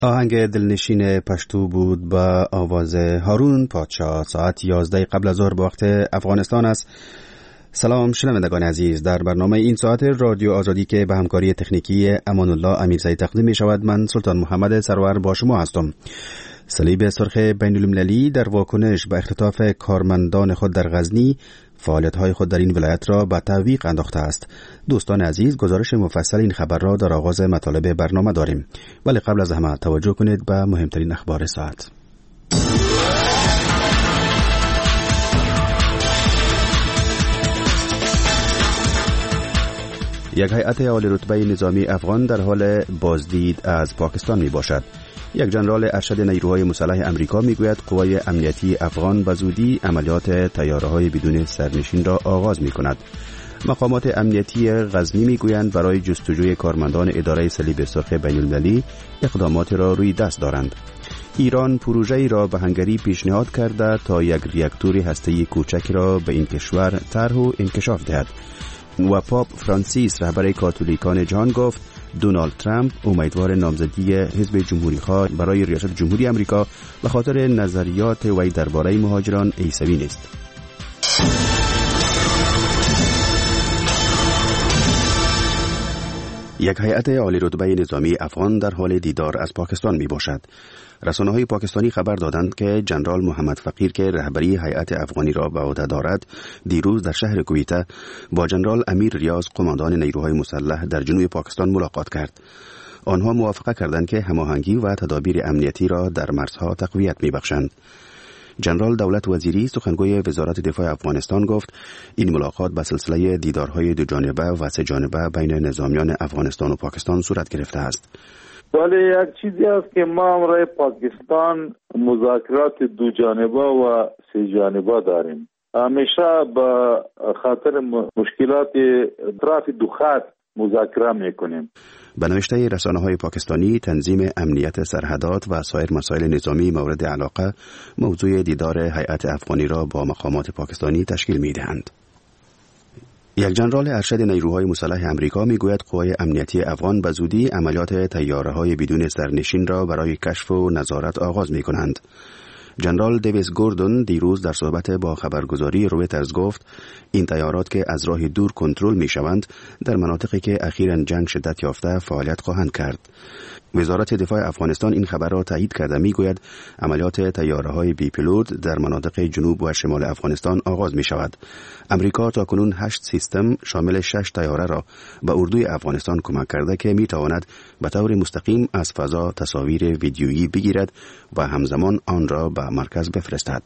آهنگ دلنشین پشتو بود با آواز هارون پادشاه. ساعت 11 قبل از ظهر به وقت افغانستان است. سلام شنوندگان عزیز، در برنامه این ساعت رادیو آزادی که به همکاری تکنیکی امان الله امیرزایی تقدیم می شود، من سلطان محمد سرور با شما هستم. صلیب سرخ بین المللی در واکنش به اختطاف کارمندان خود در غزنی فعالیت‌های خود در این ولایت را به تعویق انداخته است. دوستان عزیز، گزارش مفصل این خبر را در آغاز مطالب برنامه داریم، ولی قبل از همه توجه کنید به مهمترین اخبار ساعت. یک هیئت عالی رتبه نظامی افغان در حال بازدید از پاکستان می باشد. یک جنرال ارشد نیروهای مسلح امریکا میگوید قوای امنیتی افغان به زودی عملیات طیاره‌های بدون سرنشین را آغاز می کند. مقامات امنیتی غزنی میگویند برای جستجوی کارمندان اداره صلیب سرخ بین المللی اقدامات را روی دست دارند. ایران پروژه‌ای را به هنگری پیشنهاد کرده تا یک راکتور هسته‌ای کوچک را به این کشور طرح و انکشاف دهد. و پاپ فرانسیس رهبر کاتولیکان جهان گفت دونالد ترامپ امیدوار نامزدی حزب جمهوری‌خواه برای ریاست جمهوری آمریکا به خاطر نظریات وی درباره مهاجران عیسوی نیست. یک هیئت عالی رتبه نظامی افغان در حال دیدار از پاکستان می باشد. رسانه‌های پاکستانی خبر دادند که جنرال محمد فقیر که رهبری هیئت افغانی را به عهده دارد، دیروز در شهر کویته با جنرال امیر ریاض قماندان نیروهای مسلح در جنوب پاکستان ملاقات کرد. آنها موافقه کردند که هماهنگی و تدابیر امنیتی را در مرزها تقویت می‌بخشند. جنرال دولت وزیری سخنگوی وزارت دفاع افغانستان گفت این ملاقات به سلسله دیدارهای دو جانبه و سه جانبه بین نظامیان افغانستان و پاکستان صورت گرفته است. ولی یک چیزی است که ما امروز پاکستان مذاکرات دو جانبه و سه جانبه داریم. همیشه به خاطر مشکلات اطراف دو خط مذاکره میکنیم. به نوشته رسانه‌های پاکستانی، تنظیم امنیت سرحدات و سایر مسائل نظامی مورد علاقه موضوع دیدار هیئت افغانی را با مقامات پاکستانی تشکیل می‌دهند. یک جنرال ارشد نیروهای مسلح امریکا میگوید قوای امنیتی افغان به زودی عملیات طیاره‌های بدون سرنشین را برای کشف و نظارت آغاز می‌کنند. جنرال دیویس گوردون دیروز در صحبت با خبرگزاری رویترز گفت این طیارات که از راه دور کنترل می‌شوند در مناطقی که اخیراً جنگ شدت یافته فعالیت خواهند کرد. وزارت دفاع افغانستان این خبر را تایید کرده میگوید عملیات طیاره‌های بی پیلوت در مناطق جنوب و شمال افغانستان آغاز می‌شود. امریکا تاکنون 8 سیستم شامل 6 طیاره را به اردوی افغانستان کمک کرده که می‌تواند به طور مستقیم از فضا تصاویر ویدیویی بگیرد و همزمان آن را به مرکز بفرستد.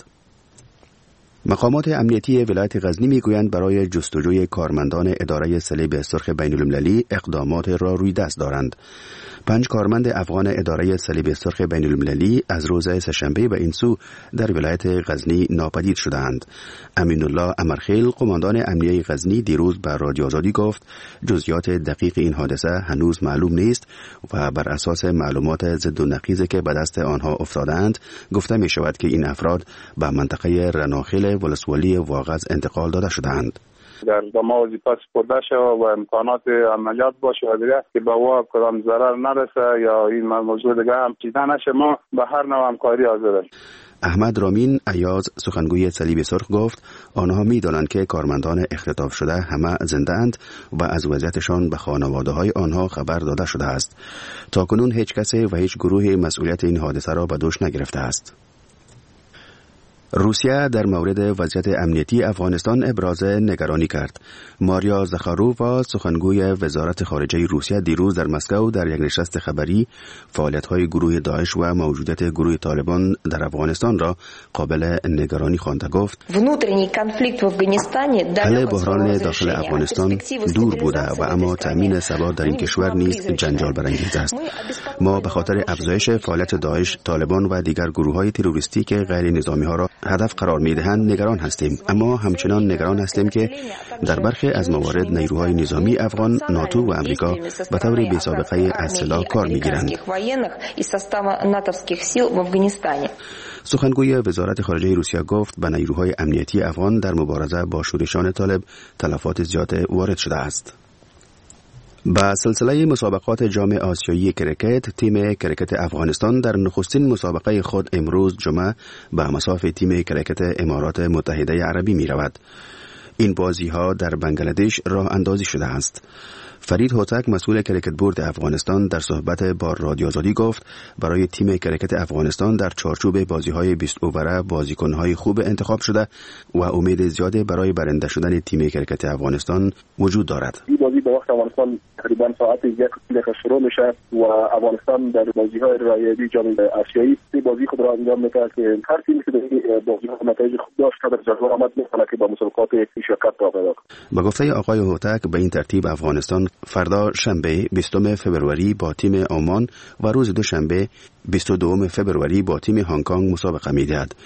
مقامات امنیتی ولایت غزنی میگویند برای جستجوی کارمندان اداره صلیب سرخ بین المللی اقدامات را روی دست دارند. 5 کارمند افغان اداره صلیب سرخ بین المللی از روز سه‌شنبه به این سو در ولایت غزنی ناپدید شدند. امین الله امرخیل قماندان امنیه غزنی دیروز به رادیو آزادی گفت جزئیات دقیق این حادثه هنوز معلوم نیست و بر اساس معلومات ضد و نقیضی که به دست آنها افتادند گفته می شود که این افراد به منطقه رناخیل ولسوالی واغظ انتقال داده شدند. در ما وظیفه سپرده شد و امکانات عملیات باشه و دیگه که به وا کدام ضرر نرسه یا این موضوع دیگه هم چیزا نشه، ما به هر نوع همکاری حاضریم. احمد رامین ایاز سخنگوی صلیب سرخ گفت آنها می‌دانند که کارمندان اختطاف شده همه زنده اند و از وضعیتشان به خانواده‌های آنها خبر داده شده است. تاکنون هیچ کسی و هیچ گروهی مسئولیت این حادثه را به دوش نگرفته است. روسیه در مورد وضعیت امنیتی افغانستان ابراز نگرانی کرد. ماریا زخارووا سخنگوی وزارت خارجه روسیه دیروز در مسکو در یک نشست خبری فعالیت‌های گروه داعش و موجودیت گروه طالبان در افغانستان را قابل نگرانی خوانده گفت حل بحران داخل افغانستان دور بوده و اما تامین ثبات در این کشور نیز جنجال برانگیز است. ما به خاطر افزایش فعالیت داعش، طالبان و دیگر گروه‌های تروریستی که غیر نظامی ها را هدف قرار می‌دهند نگران هستیم، اما همچنان نگران هستیم که در برخی از موارد نیروهای نظامی افغان، ناتو و امریکا به طور بی‌سابقه از سلاح کار می‌گیرند. سخنگوی وزارت خارجه روسیه گفت به نیروهای امنیتی افغان در مبارزه با شورشان طالب تلفات زیاد وارد شده است. با سلسله مسابقات جام آسیایی کرکت، تیم کرکت افغانستان در نخستین مسابقه خود امروز جمعه به مصاف تیم کرکت امارات متحده عربی می رود. این بازی ها در بنگلادش راه اندازی شده است. فرید هوتک مسئول کرکت بورد افغانستان در صحبت با رادیو آزادی گفت برای تیم کرکت افغانستان در چارچوب بازی‌های 20 اووره بازیکن‌های خوب انتخاب شده و امید زیادی برای برنده شدن تیم کرکت افغانستان وجود دارد. این بازی به وقت افغانستان تقریبا ساعت 1 شروع میشه و افغانستان در بازی‌های رایگان جام آسیایی بازی خود را انجام می‌دهد که هر تیمی که در بازی‌ها نتایج خوب داشت در جدول آمد می‌تواند که با مسابقات شرکت پیدا کند. با گفته آقای هوتک به این ترتیب افغانستان فردا شنبه 20 فبروری با تیم عمان و روز دوشنبه 22 فبروری با تیم هنگ کنگ مسابقه می‌دهد.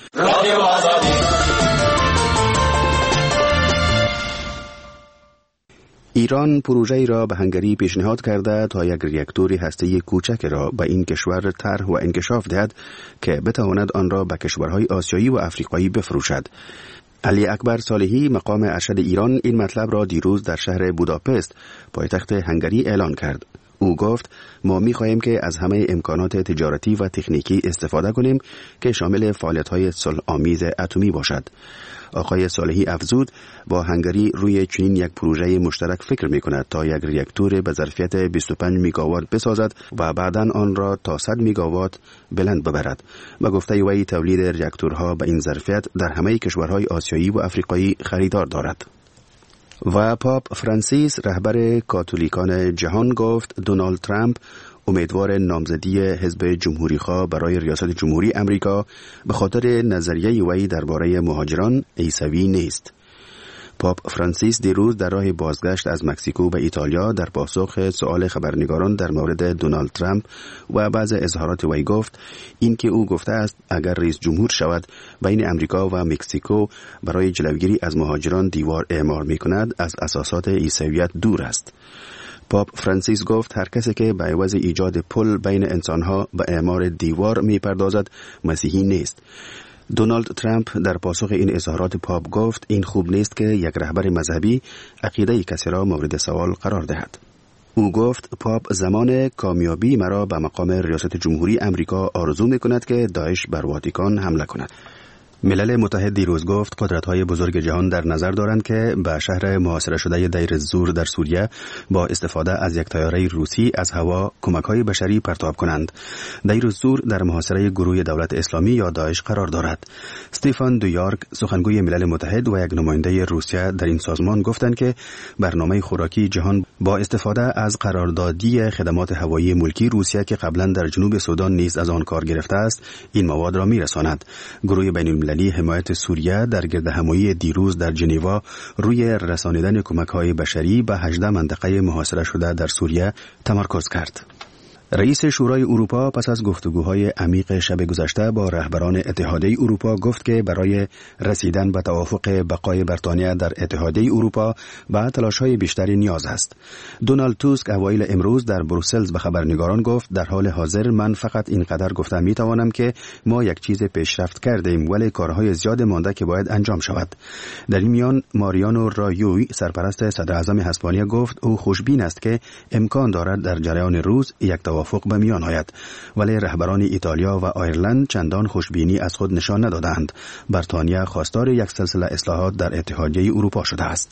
ایران پروژه‌ای را به هنگری پیشنهاد کرده تا یک راکتور هسته‌ای کوچک را به این کشور طرح و انکشاف دهد که بتواند آن را به کشورهای آسیایی و افریقایی بفروشد. علی اکبر صالحی مقام ارشد ایران این مطلب را دیروز در شهر بوداپست پایتخت هنگری اعلان کرد. او گفت ما می‌خواهیم که از همه امکانات تجارتی و تکنیکی استفاده کنیم که شامل فعالیت‌های صلح‌آمیز اتمی باشد. آقای صالحی افزود با هنگری روی چنین یک پروژه مشترک فکر می‌کند تا یک راکتور به ظرفیت 25 میگاوات بسازد و بعداً آن را تا 100 میگاوات بلند ببرد. با گفته وی تولید راکتورها به این ظرفیت در همه کشورهای آسیایی و افریقایی خریدار دارد. و پاپ فرانسیس رهبر کاتولیکان جهان گفت دونالد ترامپ امیدوار نامزدی حزب جمهوری‌خواه برای ریاست جمهوری امریکا به خاطر نظریه وی درباره مهاجران عیسوی نیست. پاپ فرانسیس دیروز در راه بازگشت از مکزیکو به ایتالیا در پاسخ سؤال خبرنگاران در مورد دونالد ترامپ و بعض اظهارات وی گفت این که او گفته است اگر رئیس جمهور شود بین امریکا و مکزیکو برای جلوگیری از مهاجران دیوار اعمار می‌کند از اساسات عیسویت دور است. پاپ فرانسیس گفت هر کسی که به عوض ایجاد پل بین انسانها به اعمار دیوار می‌پردازد مسیحی نیست. دونالد ترامپ در پاسخ این اظهارات پاپ گفت این خوب نیست که یک رهبر مذهبی عقیده کسی را مورد سوال قرار دهد. او گفت پاپ زمان کامیابی مرا به مقام ریاست جمهوری امریکا آرزو می‌کند که داعش بر واتیکان حمله کند. ملل متحد دیروز گفت قدرت‌های بزرگ جهان در نظر دارند که به شهر محاصره شده دیر الزور در سوریه با استفاده از یک طیاره روسی از هوا کمک‌های بشری پرتاب کنند. دیر الزور در محاصره گروه دولت اسلامی یا داعش قرار دارد. استیفان دویارک سخنگوی ملل متحد و یک نماینده روسیه در این سازمان گفتند که برنامه خوراکی جهان با استفاده از قراردادی خدمات هوایی ملکی روسیه که قبلا در جنوب سودان نیز از آن کار گرفته است این مواد را می‌رساند. گروه بین‌المللی حمایت سوریه در گردهمایی دیروز در ژنو روی رسانیدن کمک‌های بشری به 18 منطقه محاصره شده در سوریه تمرکز کرد. رئیس شورای اروپا پس از گفتگوهای عمیق شب گذشته با رهبران اتحادیه اروپا گفت که برای رسیدن به توافق بقای بریتانیا در اتحادیه اروپا به تلاش‌های بیشتری نیاز است. دونالد توسک اوایل امروز در بروسل به خبرنگاران گفت در حال حاضر من فقط اینقدر گفتم میتوانم که ما یک چیز پیشرفت کردیم ولی کارهای زیاد مانده که باید انجام شود. در این میان ماریانو رایوی سرپرست صدر اعظم اسپانیا گفت او خوشبین است که امکان دارد در جریان روز یک توافق به میان آید ولی رهبران ایتالیا و آیرلند چندان خوشبینی از خود نشان ندادند. بریتانیا خواستار یک سلسله اصلاحات در اتحادیه اروپا شده است.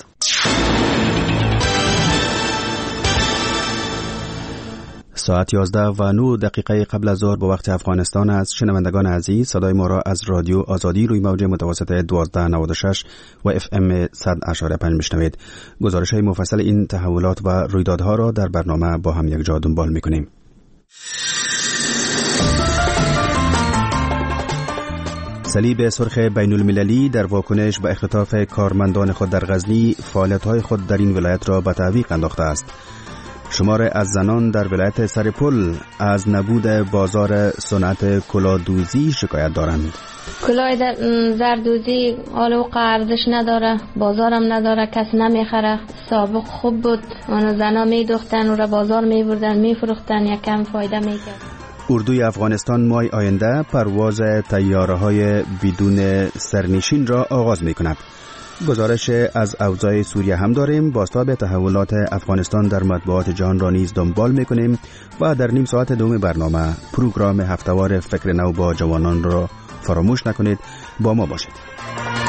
ساعت 11:09 قبل از ظهر به وقت افغانستان است. شنوندگان عزیز صدای ما را از رادیو آزادی روی موج متوسط 1296 و FM 100.5 میشنوید. گزارش‌های مفصل این تحولات و رویدادها را در برنامه با هم یک جا دنبال می‌کنیم. صلیب سرخ بین المللی در واکنش به اختطاف کارمندان خود در غزنی فعالیت‌های خود در این ولایت را به تعویق انداخته است. شمار از زنان در ولایت سرپل از نبود بازار صنعت کلادوزی شکایت دارند. کلاه زردوزی حالا ارزش نداره، بازارم نداره، کسی نمیخره. سابق خوب بود، اونو زنا میدوختن و را بازار میبردن میفروختن، یکم فایده میکرد. اردوی افغانستان ماه آینده پرواز طیاره‌های بدون سرنشین را آغاز میکند. گزارش از اوضاع سوریه هم داریم. بازتاب تحولات افغانستان در مطبوعات جهان را نیز دنبال میکنیم و در نیم ساعت دوم برنامه پروگرام هفته‌وار فکر نو با جوانان را فراموش نکنید. با ما باشید.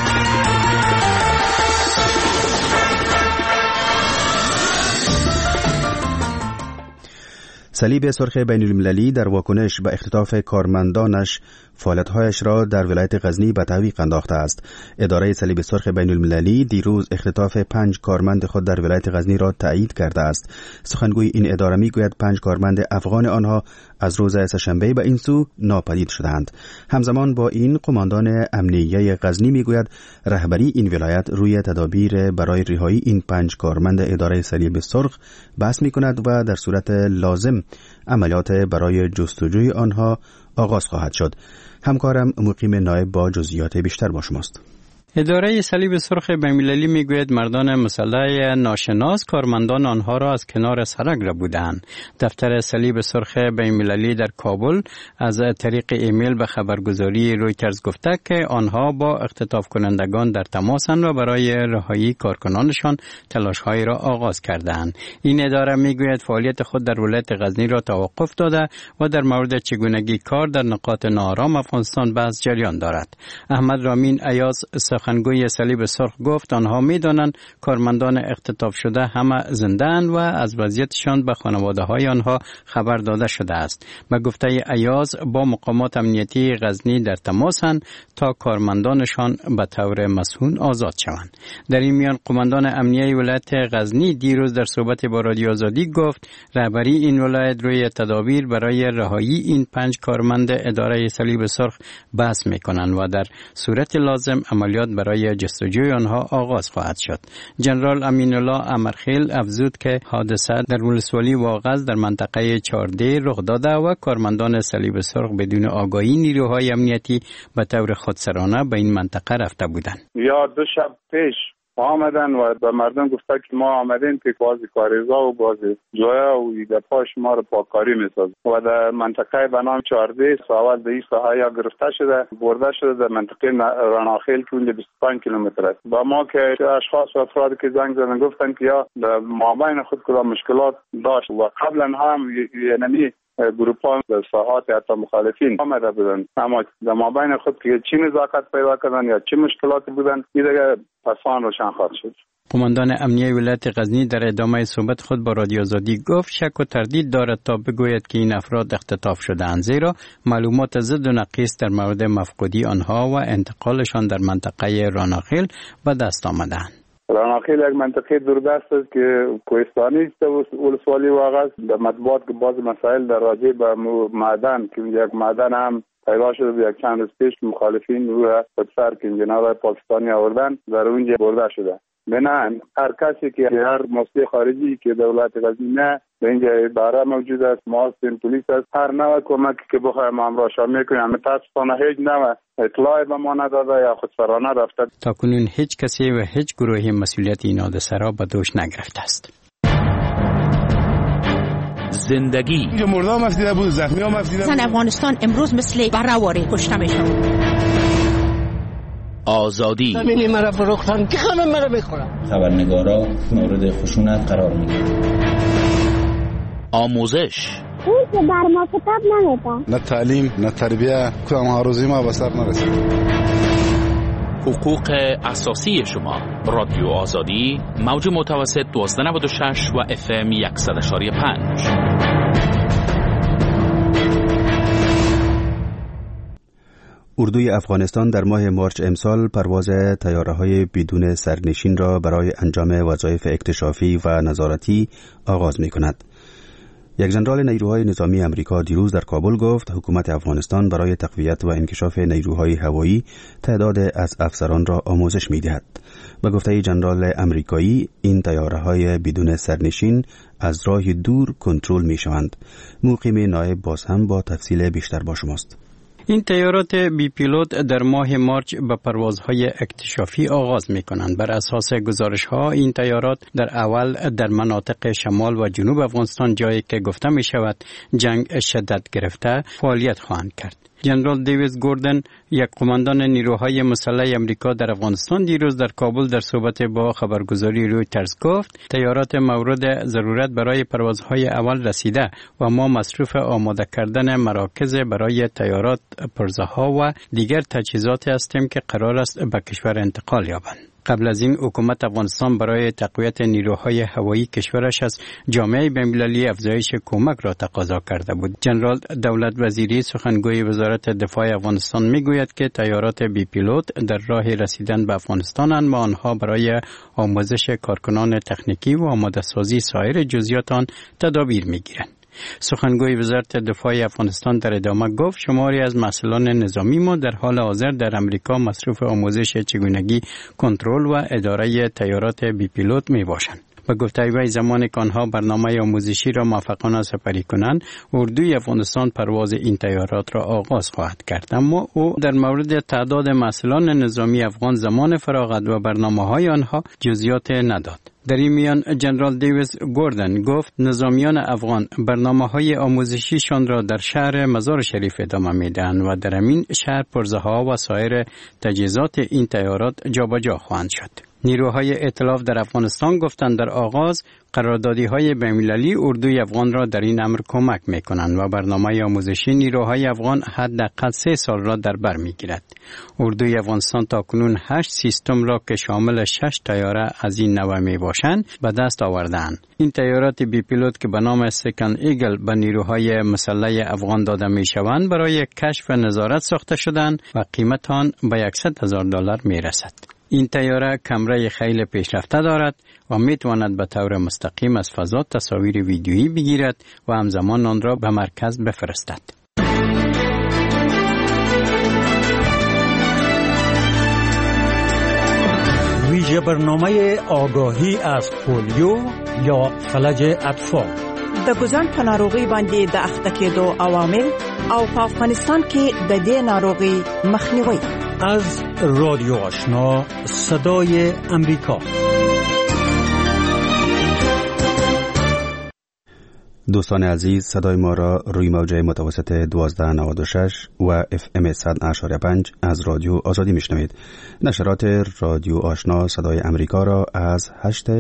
صلیب سرخ بین المللی در واکنش به اختطاف کارمندانش فعالیت‌هایش را در ولایت غزنی به تعویق انداخته است. اداره صلیب سرخ بین المللی دیروز اختطاف 5 کارمند خود در ولایت غزنی را تایید کرده است. سخنگوی این اداره میگوید 5 کارمند افغان آنها از روز سه‌شنبه به این سو ناپدید شدند. همزمان با این قماندان امنیه غزنی میگوید رهبری این ولایت روی تدابیر برای رهایی این 5 کارمند اداره صلیب سرخ بحث میکند و در صورت لازم عملیات برای جستجوی آنها آغاز خواهد شد. همکارم مقیم نایب با جزئیات بیشتر با شماست. اداره صلیب سرخ بین‌المللی میگوید مردان مسلح ناشناس کارمندان آنها را از کنار سرک ربودند. دفتر صلیب سرخ بین‌المللی در کابل از طریق ایمیل به خبرگزاری رویترز گفته که آنها با اختطاف کنندگان در تماسند و برای رهایی کارکنانشان تلاش‌هایی را آغاز کردند. این اداره میگوید فعالیت خود در ولایت غزنی را توقف داده و در مورد چگونگی کار در نقاط ناآرام افغانستان بحث جریان دارد. احمد رامین ایاز سخنگوی صلیب سرخ گفت آنها می‌دانند کارمندان اختطاف شده همه زنده‌اند و از وضعیتشان به خانواده‌های آنها خبر داده شده است. به گفته ایاز با مقامات امنیتی غزنی در تماسند تا کارمندانشان به طور مسئول آزاد شوند. در این میان قماندان امنیه ولایت غزنی دیروز در صحبت با رادیو آزادی گفت رهبری این ولایت روی تدابیر برای رهایی این 5 کارمند اداره صلیب سرخ بحث می‌کنند و در صورت لازم عملیات برای جستجوی آنها آغاز خواهد شد. جنرال امین الله امرخیل افزود که حادثه در ولسوالی واغظ در منطقه 14 رخ داده و کارمندان صلیب سرخ بدون آگاهی نیروهای امنیتی به طور خودسرانه به این منطقه رفته بودند. یا 2 شب پیش آمدن و به مردم گفته که ما آمدیم که بازی کاریزا و بازی جویا و ایده پاش ما رو پاکاری میساز و در منطقه به نام 14 ساوال به این ساحه یا گرفته شده برده شده در منطقه راناخیل که اونجا 25 کیلومتر است. با ما که اشخاص و افرادی که زنگ زدن گفتن که یا در مابین خود کدام مشکلات داشت و قبلا هم یعنی گروپان در ساحات حتی مخالفین آمده بودن، اما در مابین خود که چی نزاکت پیدا کردن یا چی مشکلاتی بودن این دیگه پسان روشن خواهد شد. قماندان امنیه ولایت غزنی در ادامه صحبت خود با رادیو آزادی گفت شک و تردید دارد تا بگوید که این افراد اختطاف شده‌اند، زیرا معلومات ضد و نقیص در مورد مفقودی آنها و انتقالشان در منطقه راناخیل به دست آمده‌اند. راناخیل یک منطقه دوردست است که کوهستانی است ولسوالی واغظ. در مطبوعات که بعض مسائل در راجع به معدن که یک معدن هم پیدا شده به یک چند روز پیش مخالفین روی خودسر که جناب پاکستانی آوردن در اونجا برده شده. بنابراین هر کسی که هر مسئله خارجی که دولت غزنی نه به اینجا اداره موجود است، محاسن پلیس است، هر نوع کمکی که بخوایم امرا شامل کنیم متاسفانه هیچ نوع اطلاعی به ما نداده یا خودسرانه رفته. تاکنون هیچ کسی و هیچ گروهی مسئولیت این حادثه را به دوش نگرفته است. زندگی مردم افدیده بود، زخمی هم افدیده بود. زن افغانستان امروز مثل برهواری کشته میشن. آزادی همینی مرا فروختن که همه مرا بخورن. خبرنگارا مورد خشونت قرار میگیرن. آموزش اون که بر ما کتاب نمیده. نه تعلیم نه تربیه کدام هاروزی ما به سر نرسید. حقوق اساسی شما. رادیو آزادی موج متوسط 1296 و FM 100.5. اردوی افغانستان در ماه مارچ امسال پرواز طیاره‌های بدون سرنشین را برای انجام وظایف اکتشافی و نظارتی آغاز می‌کند. یک ژنرال نیروهای نظامی امریکا دیروز در کابل گفت حکومت افغانستان برای تقویت و انکشاف نیروهای هوایی تعداد از افسران را آموزش می‌دهد. به گفته ژنرال امریکایی این طیاره‌های بدون سرنشین از راه دور کنترل می‌شوند. مقیم نایب باز هم با تفصیل بیشتر با شماست. این طیارات بی پیلوت در ماه مارچ به پروازهای اکتشافی آغاز می کنند. بر اساس گزارش ها این طیارات در اول در مناطق شمال و جنوب افغانستان جایی که گفته می شود جنگ شدت گرفته فعالیت خواهند کرد. جنرال دیوید گوردن، یک قماندان نیروهای مسلح آمریکا در افغانستان، دیروز در کابل در صحبت با خبرگزاری رویترز گفت تیارات مورد ضرورت برای پروازهای اول رسیده و ما مصروف آماده کردن مراکز برای تیارات، پرزه‌ها و دیگر تجهیزات هستیم که قرار است به کشور انتقال یابند. قبل از این حکومت افغانستان برای تقویت نیروهای هوایی کشورش از جامعه بین‌المللی افزایش کمک را تقاضا کرده بود. جنرال دولت وزیری سخنگوی وزارت دفاع افغانستان میگوید که تیارات بی پیلوت در راه رسیدن به افغانستانند و آنها برای آموزش کارکنان تکنیکی و آماده سازی سایر جزئیات آن تدابیر میگیرند. سخنگوی وزارت دفاع افغانستان در ادامه گفت شماری از مسئولان نظامی ما در حال حاضر در امریکا مصروف آموزش چگونگی کنترل و اداره تیارات بی پیلوت می باشند. به گفته وی زمانی که آنها برنامه آموزشی را موفقانه سپری کنند، اردوی افغانستان پرواز این تیارات را آغاز خواهد کرد. اما او در مورد تعداد مسئولان نظامی افغان، زمان فراغت و برنامه‌های آنها جزئیات نداد. در این میان جنرال دیوید گوردن گفت نظامیان افغان برنامه‌های آموزشیشان را در شهر مزار شریف ادامه می‌دهند و در همین شهر پرزه‌ها و سایر تجهیزات این تیارات جابجا خواهند شد. نیروهای ائتلاف در افغانستان گفتند در آغاز قراردادی‌های بین‌المللی اردوی افغان را در این امر کمک می‌کنند و برنامه آموزشی نیروهای افغان حداقل 3 سال را در بر می‌گیرد. اردوی افغانستان تاکنون 8 سیستم را که شامل 6 طیاره از این نوع میباشند به دست آوردند. این طیارات بی پیلوت که به نام سکند ایگل به نیروهای مسلح افغان داده میشوند برای کشف و نظارت ساخته شدند و قیمت آن به $100,000 میرسد. این طیاره کامرای خیلی پیشرفته دارد و میتواند به طور مستقیم از فضا تصاویر ویدیویی بگیرد و همزمان آن را به مرکز بفرستد. ویژه برنامه آگاهی از پولیو یا فلج اطفال. د ګزن په ناروغي باندې د اخته کېدو عوامل او په افغانستان کې د دې ناروغي مخنیوي. از رادیو آشنا صدای امریکا. دوستان عزیز، صدای ما را روی موجه متوسط 1296 و FM 100.5 از رادیو آزادی میشنوید. نشرات رادیو آشنا صدای امریکا را از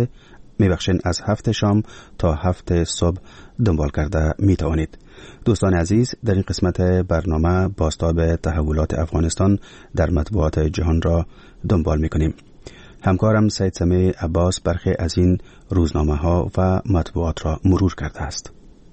7 شام تا 7 صبح دنبال کرده می توانید. دوستان عزیز، در این قسمت برنامه بازتاب تحولات افغانستان در مطبوعات جهان را دنبال می کنیم. همکارم سید سمیع عباس برخی از این روزنامه ها و مطبوعات را مرور کرده است.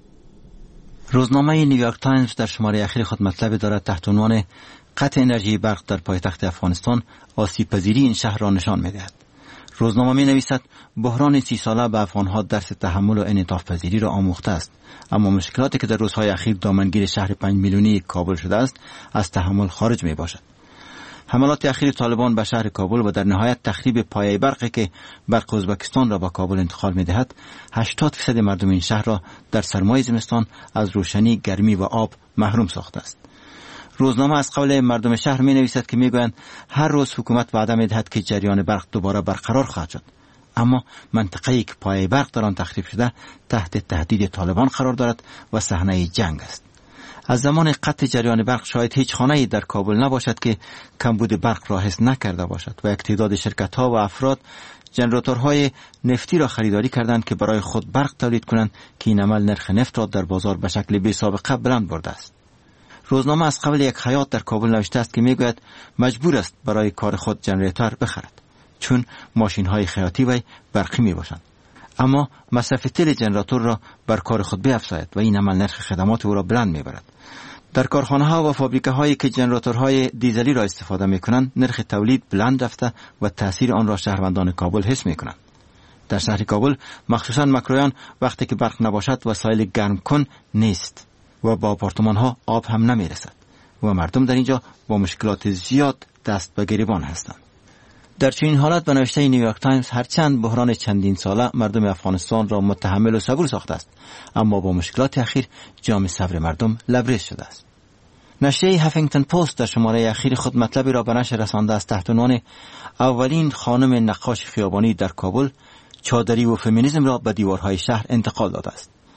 روزنامه نیویورک تایمز در شماره اخیر خود مطلب دارد تحت عنوان قطع انرژی برق در پایتخت افغانستان آسیب پذیری این شهر را نشان می دهد. روزنامه می نویسد بحران 30 ساله به افغانها درس تحمل و انعطاف پذیری را آموخته است، اما مشکلاتی که در روزهای اخیر دامنگیر شهر 5 میلیونی کابل شده است از تحمل خارج می باشد. حملات اخیر طالبان به شهر کابل و در نهایت تخریب پایه برقی که برق ازبکستان را به کابل انتقال می دهد 80% مردم این شهر را در سرمای زمستان از روشنی، گرمی و آب محروم ساخته است. روزنامه از قول مردم شهر می نویسد که می گویند هر روز حکومت وعده می دهد که جریان برق دوباره برقرار خواهد شد، اما منطقه‌ای که پایه برق در آن تخریب شده تحت تهدید طالبان قرار دارد و صحنه جنگ است. از زمان قطع جریان برق شاید هیچ خانه‌ای در کابل نباشد که کمبود برق را حس نکرده باشد و یک تعداد شرکت‌ها و افراد ژنراتورهای نفتی را خریداری کردند که برای خود برق تولید کنند که این عمل نرخ نفت را در بازار به شکل بی‌سابقه بلند برده است. روزنامه از قبل یک خیاط در کابل نوشته است که میگوید مجبور است برای کار خود ژنراتور بخرد چون ماشین‌های خیاطی وی برقی میباشند، اما مصرف تیل ژنراتور را بر کار خود بیفزاید و این عمل نرخ خدمات او را بلند میبرد. در کارخانه‌ها و فابریکه‌هایی که ژنراتورهای دیزلی را استفاده می‌کنند نرخ تولید بلند رفته و تأثیر آن را شهروندان کابل حس می‌کنند. در شهر کابل مخصوصاً مکرویان وقتی که برق نباشد وسایل گرم کن نیست و با آپارتمان‌ها آب هم نمی‌رسد و مردم در اینجا با مشکلات زیاد دست به گریبان هستند. در چنین حالت به نوشته نیویورک تایمز هرچند بحران چندین ساله مردم افغانستان را متحمل و صبور ساخته است، اما با مشکلات اخیر جام صبر مردم لبریز شده است. نشریه هفینگتن پست در شماره اخیر خود مطلبی را به نشر رسانده است تحت عنوان اولین خانم نقاش خیابانی در کابل چادری و فمینیسم را به دیوارهای شهر انتقال داده است.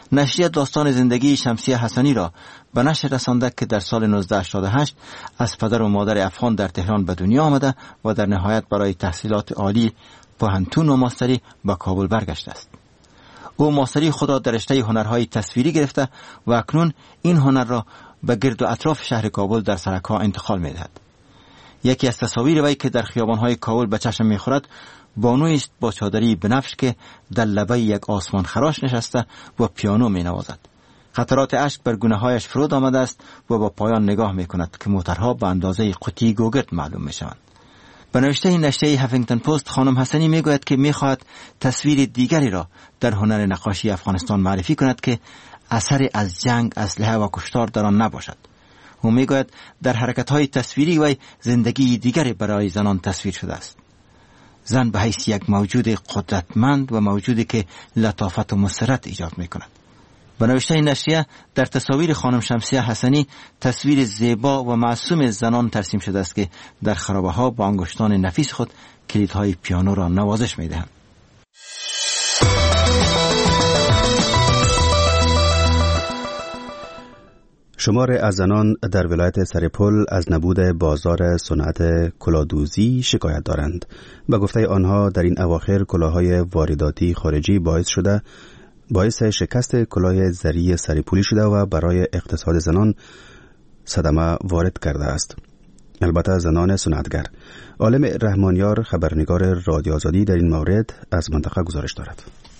نشریه داستان زندگی شمسیه حسنی را به نشر رسانده که در سال 1988 از پدر و مادر افغان در تهران به دنیا آمده و در نهایت برای تحصیلات عالی پوهنتون و ماستری به کابل برگشته است. او ماستری خود را در رشته هنرهای تصویری گرفته و اکنون این هنر را به گرد و اطراف شهر کابل در سرک‌ها انتقال می‌دهد. یکی از تصاویر وی که در خیابان‌های کابل به چشم می‌خورد بانویی است با چادری بنفش که در لبه یک آسمان خراش نشسته و پیانو می‌نوازد. قطرات اشک بر گونه‌هایش فرود آمده است و با پایان نگاه می‌کند که موترها به اندازه قوطی گوگرد معلوم می‌شوند. به نوشته نشریه هفینگتن پست خانم حسنی میگوید که میخواهد تصویر دیگری را در هنر نقاشی افغانستان معرفی کند که اثری از جنگ، اسلحه و کشتار در آن نباشد. او میگوید در حرکت‌های تصویری وی زندگی دیگری برای زنان تصویر شده است. زن به حیث یک موجود قدرتمند و موجودی که لطافت و مسرت ایجاد میکند. به نوشته نشریه در تصاویر خانم شمسیه حسنی تصویر زیبا و معصوم زنان ترسیم شده است که در خرابه ها با انگشتان نفیس خود کلیدهای پیانو را نوازش میدهند. شمار از زنان در ولایت سرپل از نبود بازار صنعت کلاهدوزی شکایت دارند. به گفته آنها در این اواخر کلاههای وارداتی خارجی باعث شکست کلاه زری سرپولی شده و برای اقتصاد زنان صدمه وارد کرده است. البته زنان صنعتگر. عالم رحمانیار خبرنگار رادیو آزادی در این مورد از منطقه گزارش دارد.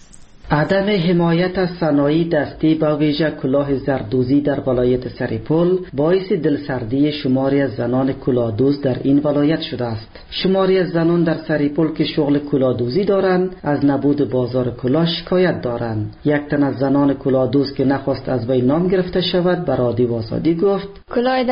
عدم حمایت از صنایع دستی با ویژه کلاه زردوزی در ولایت سرپل باعث دلسردی شماری از زنان کلاهدوز در این ولایت شده است. شماری از زنان در سرپل که شغل کلاهدوزی دارند از نبود بازار کلاه شکایت دارند. یک تن از زنان کلاهدوز که نخواست از وی نام گرفته شود به رادیو آزادی گفت کلاه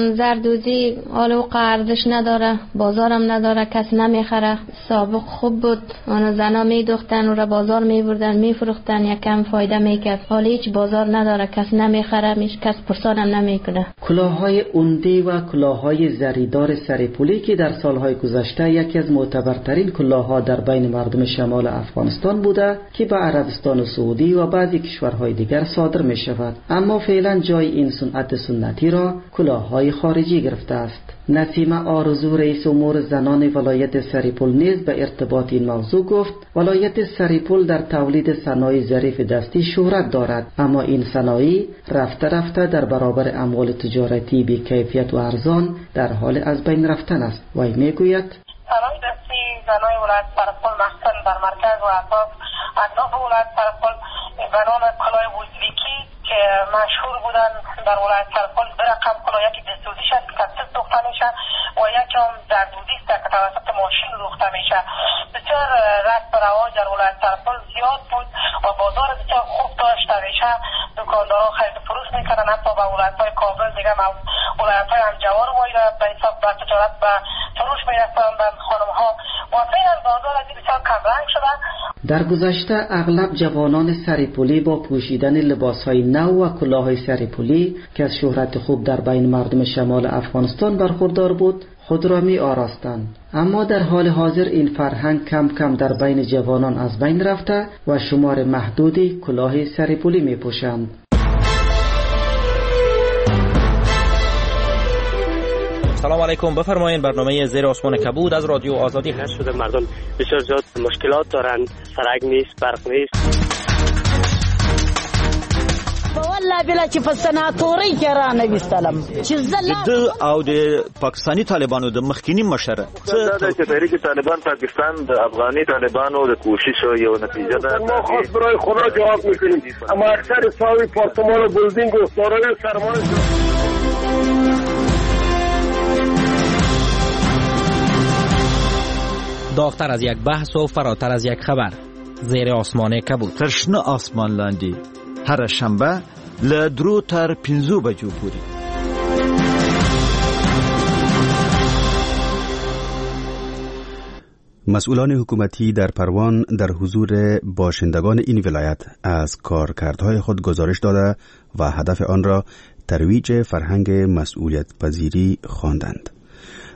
زردوزی حالا قراردش نداره، بازارم نداره، کسی نمیخره. سابق خوب بود، اون زنا میدوختن و را بازار میبردن میفروختن، یکم فایده میکرد. حالا هیچ بازار نداره، کس نمیخره، کس پرسانم نمیکنه. کلاههای اوندی و کلاههای زریدار سرپولی که در سالهای گذشته یکی از معتبرترین کلاهها در بین مردم شمال افغانستان بوده که به عربستان و سعودی و بعضی کشورهای دیگر صادر می شود، اما فعلا جای این صنعت سنتی را کلاههای خارجی گرفته است. نسیمه آرزو رئیس امور زنان ولایت سرپل نیز به ارتباط این موضوع گفت ولایت سرپل در تولید صنایع ظریف دستی شهرت دارد، اما این صنایع رفته رفته در برابر اموال تجارتی بی کیفیت و ارزان در حال از بین رفتن است. وی میگوید صنایع دستی زنان ولایت سرپل مخصوصا در مرکز و اطراف ولایت سرپل به نام کلاه وزبیکی که مشهور بودن در ولایت سرپل به رقم کلاه یکی دستوزیش است که کتس دوخته میشه و یکی هم زردوزی است که توسط ماشین دوخته میشه. بسیار رشد و رواج در ولایت سرپل زیاد بود و بازار بسیار خوب داشته میشه. دکانداران خرید و فروش میکنن، حتی به ولایت‌های کابل دیگه ولایت‌های همجوار مایده به حساب به تجارت به فروش میرسن به خانم‌ها و فعلا بازار از بسیار کمرنگ شده. در گذشته اغلب جوانان سرپولی با پوشیدن لباس‌های نو و کلاه‌های سرپولی که از شهرت خوب در بین مردم شمال افغانستان برخوردار بود خود را می آراستند، اما در حال حاضر این فرهنگ کم کم در بین جوانان از بین رفته و شمار محدودی کلاه سرپولی می پوشند. سلام علیکم، بفرمایید. برنامه زیر آسمان کبود از رادیو آزادی هست. شده مردم بسیار زیاد مشکلات دارند، سرک نیست، برق نیست. والله بلا چې په سناتوري کې را نوستلم چې د او د پاکستانی طالبانو د مخکینی مشر چې تحریک طالبان پاکستان د افغاني طالبانو د کوشش یو نتیجه ده. ما خاص برای خدا جواب میکنیم، اما اکثر ساوی پارتمان و بلدینگ و سارای سرمان داغتر از یک بحث و فراتر از یک خبر. زیر آسمان کبود. ترشنه آسمان لاندی هر شنبه له 3 تر 5 بجو پورې. مسئولان حکومتی در پروان در حضور باشندگان این ولایت از کارکردهای خود گزارش داده و هدف آن را ترویج فرهنگ مسئولیت پذیری خواندند.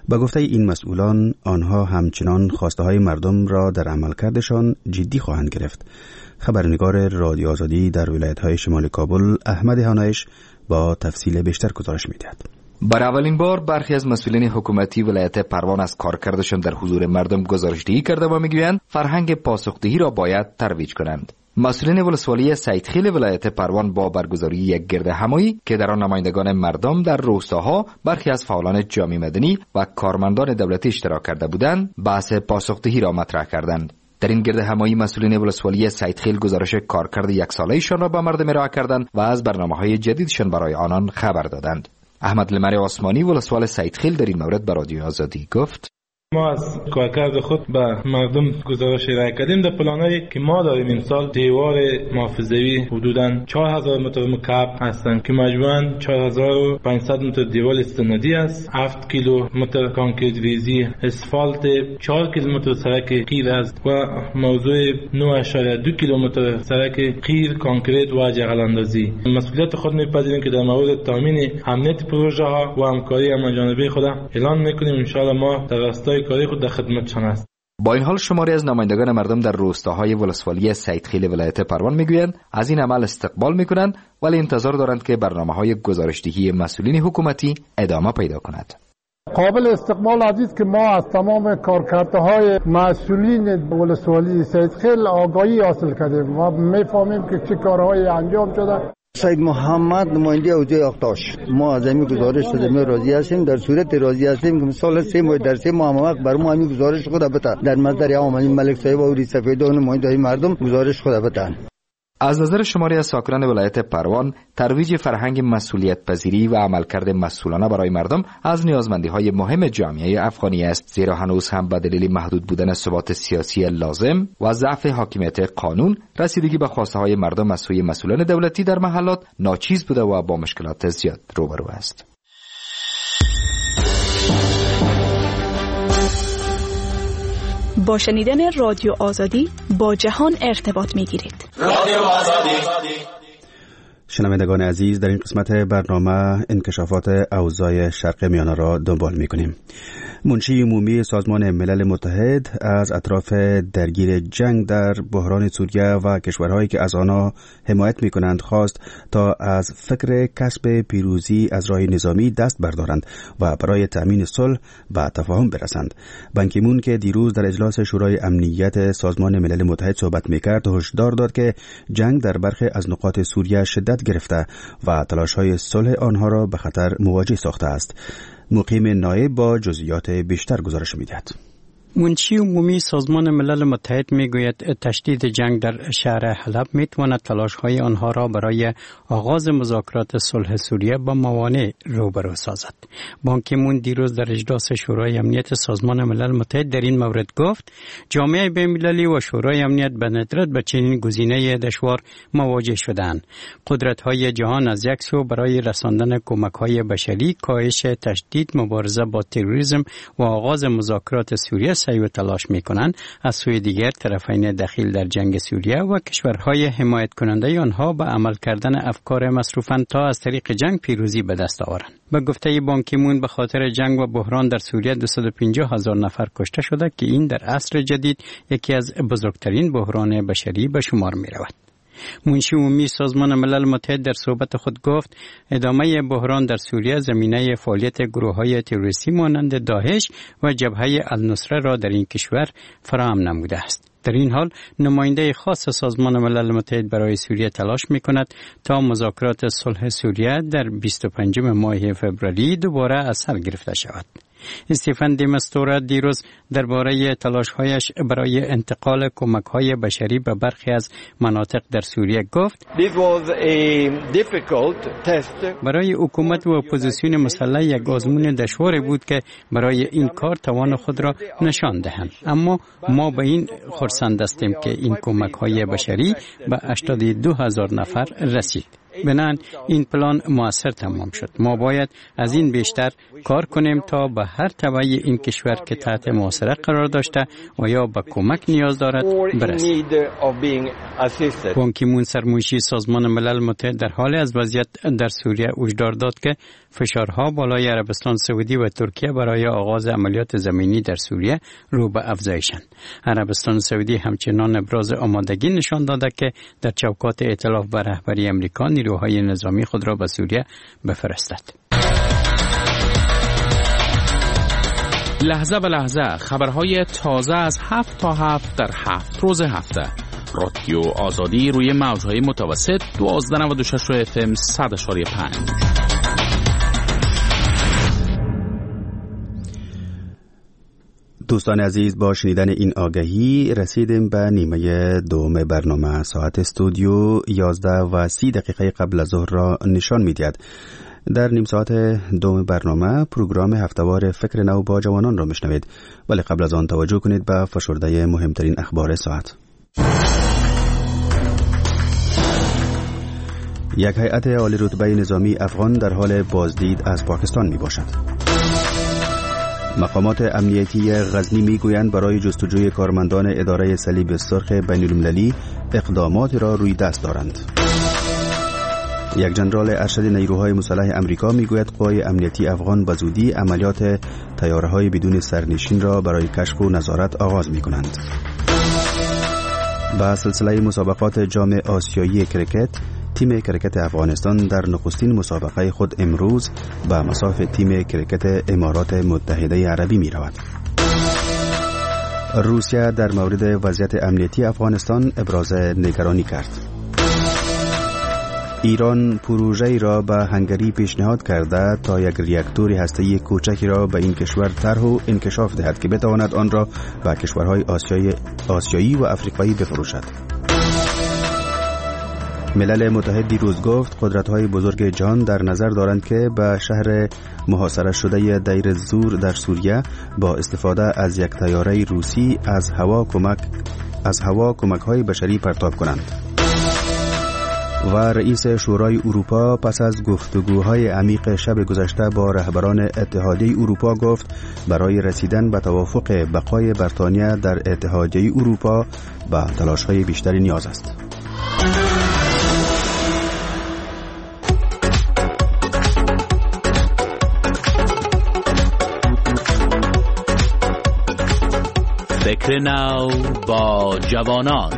با گفته این مسئولان، آنها همچنان خواسته های مردم را در عملکردشان جدی خواهند گرفت. خبرنگار رادیو آزادی در ولایت های شمال کابل احمد هانایش با تفصیل بیشتر گزارش می‌دهد. بر اولین بار برخی از مسئولین حکومتی ولایت پروان از کارکردشان در حضور مردم گزارش‌دهی کرده و میگویند فرهنگ پاسخدهی را باید ترویج کنند. مسئولین ولسوالی سیدخیل ولایت پروان با برگزاری یک گرد همایی که در آن نمایندگان مردم در روستاها، برخی از فعالان جامعه مدنی و کارمندان دولتی اشتراک کرده بودند، بحث پاسخدهی را مطرح کردند. در این گرد همایی مسئولین ولسوالی سیدخیل گزارش کارکرد یک ساله‌شان را به مردم ارائه کردند و از برنامه‌های جدیدشان برای آنان خبر دادند. احمد لمر آسمانی ولسوال سیدخیل در این مورد به رادیو آزادی گفت: ما از کارکرد خود به مردم گزارش ارائه کردیم. در پلانایی که ما داریم این سال دیوار محافظوی حدوداً 4000 متر مکعب هستند که مجموعاً 4500 متر دیوار استنادی است، 7 کیلومتر کانکریت ریزی اسفالت، 4 کیلومتر سرک قیر است و موضوع 9.2 کیلومتر سرک قیر کانکریت و جغل اندازی. مسئولیت خود میپذیریم که در مورد تامین امنیت پروژه ها و همکاری همجانبه خود اعلان میکنیم. ان شاء الله ما در راستای کاری خود در خدمتشان است. با این حال شماری از نمایندگان مردم در روستاهای ولسوالی سیدخیل ولایت پروان میگویند از این عمل استقبال میکنند، ولی انتظار دارند که برنامه‌های گزارشدهی مسئولین حکومتی ادامه پیدا کند. قابل استقبال عزیز که ما از تمام کارکردهای مسئولین ولسوالی سیدخیل آگاهی حاصل کردیم. ما میفهمیم که چه کارهایی انجام شده. سید محمد نماینده حوزه اختاش، ما از این گزارش شده می راضی هستیم. در صورت راضی هستیم که مثلا 3 ماه در 3 ماه وقت بر ما همین گزارش خود بده در مصدر عام ملک صاحب و سفیدان نماینده مردم گزارش خود بدن. از نظر شماری از ساکنان ولایت پروان، ترویج فرهنگ مسئولیت پذیری و عملکرد مسئولانه برای مردم از نیازمندی‌های مهم جامعه افغانی است، زیرا هنوز هم به دلیل محدود بودن ثبات سیاسی لازم و ضعف حاکمیت قانون، رسیدگی به خواسته‌های مردم از سوی مسئولان دولتی در محلات ناچیز بوده و با مشکلات زیاد روبرو است. با شنیدن رادیو آزادی با جهان ارتباط می‌گیرید. رادیو آزادی. شنوندگان عزیز، در این قسمت برنامه انکشافات اوضاع شرق میانه را دنبال می‌کنیم. منشی عمومی سازمان ملل متحد از اطراف درگیر جنگ در بحران سوریه و کشورهایی که از آنها حمایت می‌کنند خواست تا از فکر کسب پیروزی از راه نظامی دست بردارند و برای تأمین صلح و تفاهم برسند. بان کی مون که دیروز در اجلاس شورای امنیت سازمان ملل متحد صحبت می‌کرد، هشدار داد که جنگ در برخی از نقاط سوریه شدت گرفته و تلاش‌های صلح آنها را به خطر مواجه ساخته است. مقیم نایب با جزئیات بیشتر گزارش می‌دهد. منشی عمومی سازمان ملل متحد میگوید تشدید جنگ در شهر حلب میتواند تلاش‌های آنها را برای آغاز مذاکرات صلح سوریه با موانع روبرو سازد. بان کی مون دیروز در اجلاس شورای امنیت سازمان ملل متحد در این مورد گفت جامعه بین‌المللی و شورای امنیت به ندرت به چنین گزینه دشوار مواجه شدند. قدرت‌های جهان از یک سو برای رساندن کمک‌های بشری، کاهش تشدید، مبارزه با تروریسم و آغاز مذاکرات سوریه سعی و تلاش می‌کنند، از سوی دیگر طرفین دخیل در جنگ سوریه و کشورهای حمایت کننده آنها به عمل کردن افکار مصروفاند تا از طریق جنگ پیروزی به دست آورند. به گفته بان کی مون به خاطر جنگ و بحران در سوریه 250,000 نفر کشته شده که این در عصر جدید یکی از بزرگترین بحران بشری به شمار می‌رود. منشی عمومی سازمان ملل متحد در صحبت خود گفت ادامه بحران در سوریه زمینه فعالیت گروه‌های تروریستی مانند داعش و جبهه النصره را در این کشور فراهم نموده است. در این حال نماینده خاص سازمان ملل متحد برای سوریه تلاش می‌کند تا مذاکرات صلح سوریه در 25 ماه فوریه دوباره از سر گرفته شود. استیفن دی مستورا دیروز درباره تلاش‌هایش برای انتقال کمک‌های بشری به برخی از مناطق در سوریه گفت برای حکومت و اپوزیسیون مسلح یک آزمون دشواری بود که برای این کار توان خود را نشان دهند، اما ما به این خرسند هستیم که این کمک‌های بشری به 82,000 نفر رسید. بنان این پلان موثر تمام شد. ما باید از این بیشتر کار کنیم تا به هر طبقه این کشور که تحت محاصره قرار داشته و یا به کمک نیاز دارد برسیم. بان کی مون سرمنشی سازمان ملل متحد در حال از وضعیت در سوریه هشدار داد که فشارها بالای عربستان سعودی و ترکیه برای آغاز عملیات زمینی در سوریه رو به افزایشند. عربستان سعودی همچنان ابراز آمادگی نشان داده که در چوکات ائتلاف به رهبری امریکا نیروهای نظامی خود را به سوریه بفرستد. لحظه به لحظه خبرهای تازه از 7 تا 7 در 7 روز هفته. رادیو آزادی روی موجهای متوسط 1296 FM 100.5. دوستان عزیز، با شنیدن این آگهی رسیدیم به نیمه دوم برنامه. ساعت استودیو 11:30 قبل از ظهر را نشان می‌دهد. در نیم ساعت دوم برنامه پروگرام هفتهوار فکر نو با جوانان را میشنوید، ولی قبل از آن توجه کنید به فشرده مهمترین اخبار ساعت. یک هیئت عالی رتبه نظامی افغان در حال بازدید از پاکستان می باشد. مقامات امنیتی غزنی می گویند برای جستجوی کارمندان اداره صلیب سرخ بین المللی اقدامات را روی دست دارند. یک جنرال ارشد نیروهای مسلح امریکا می گوید قوای امنیتی افغان به زودی عملیات طیاره‌های بدون سرنشین را برای کشف و نظارت آغاز می کنند. با سلسله مسابقات جام آسیایی کرکت، تیم کرکت افغانستان در نخستین مسابقه خود امروز به مصاف تیم کرکت امارات متحده عربی می رود. روسیه در مورد وضعیت امنیتی افغانستان ابراز نگرانی کرد. ایران پروژه‌ای را به هنگری پیشنهاد کرده تا یک ریاکتور هسته‌ای کوچکی را به این کشور طرح و انکشاف دهد که بتواند آن را به کشورهای آسیایی و افریقایی بفروشد. ملل متحد دیروز گفت قدرت‌های بزرگ جهان در نظر دارند که به شهر محاصره شده دیر الزور در سوریه با استفاده از یک طیاره روسی از هوا کمک‌های بشری پرتاب کنند. و رئیس شورای اروپا پس از گفتگوهای عمیق شب گذشته با رهبران اتحادیه اروپا گفت برای رسیدن به توافق بقای بریتانیا در اتحادیه اروپا به تلاش‌های بیشتری نیاز است. فکر نو با جوانان.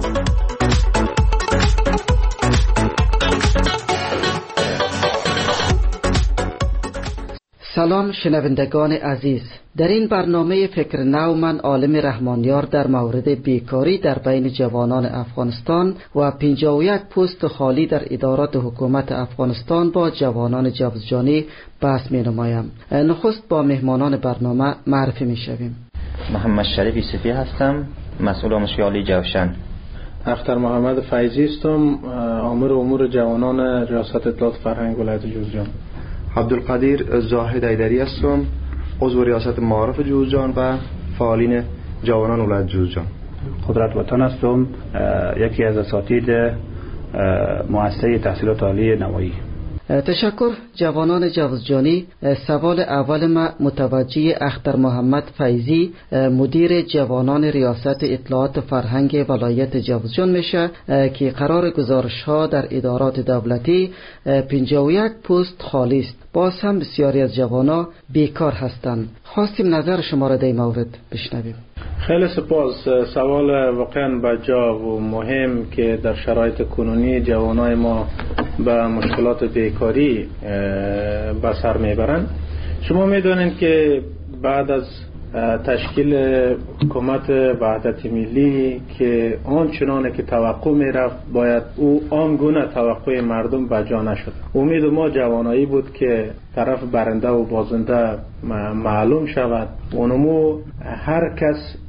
سلام شنوندگان عزیز، در این برنامه فکر نو من عالم رحمانیار در مورد بیکاری در بین جوانان افغانستان و 51 پست خالی در ادارات حکومت افغانستان با جوانان جوزجانی بحث می نمایم. نخست با مهمانان برنامه معرفی می شویم. محمد شریف یوسفی هستم، مسئول آموزش عالی جوشن. اختر محمد فیضی هستم، آمر امور جوانان ریاست اطلاعات فرهنگ ولایت جوزجان. عبدالقدیر زاهد ایدری هستم، عضو ریاست معارف جوزجان و فعالین جوانان ولایت جوزجان. قدرت وطن هستم، یکی از اساتید مؤسسه تحصیلات عالی نوایی. تشکر جوانان جوزجانی. سوال اول ما متوجه اختر محمد فیضی مدیر جوانان ریاست اطلاعات فرهنگ ولایت جوزجان میشه که قرار گزارش ها در ادارات دولتی 51 پست خالی است. باز هم بسیاری از جوانا بیکار هستند. خواستیم نظر شما را در این مورد بشنویم. خیلی سپاس. سوال واقعا بجا و مهم که در شرایط کنونی جوانای ما به مشکلات بیکاری به سر میبرند. شما میدونید که بعد از تشکیل حکومت وحدت ملی که آنچنانه که توقع میرفت باید او آنگونه توقع مردم بجا نشد. امید ما جوانایی بود که طرف برنده و بازنده معلوم شود. اونمو هر کس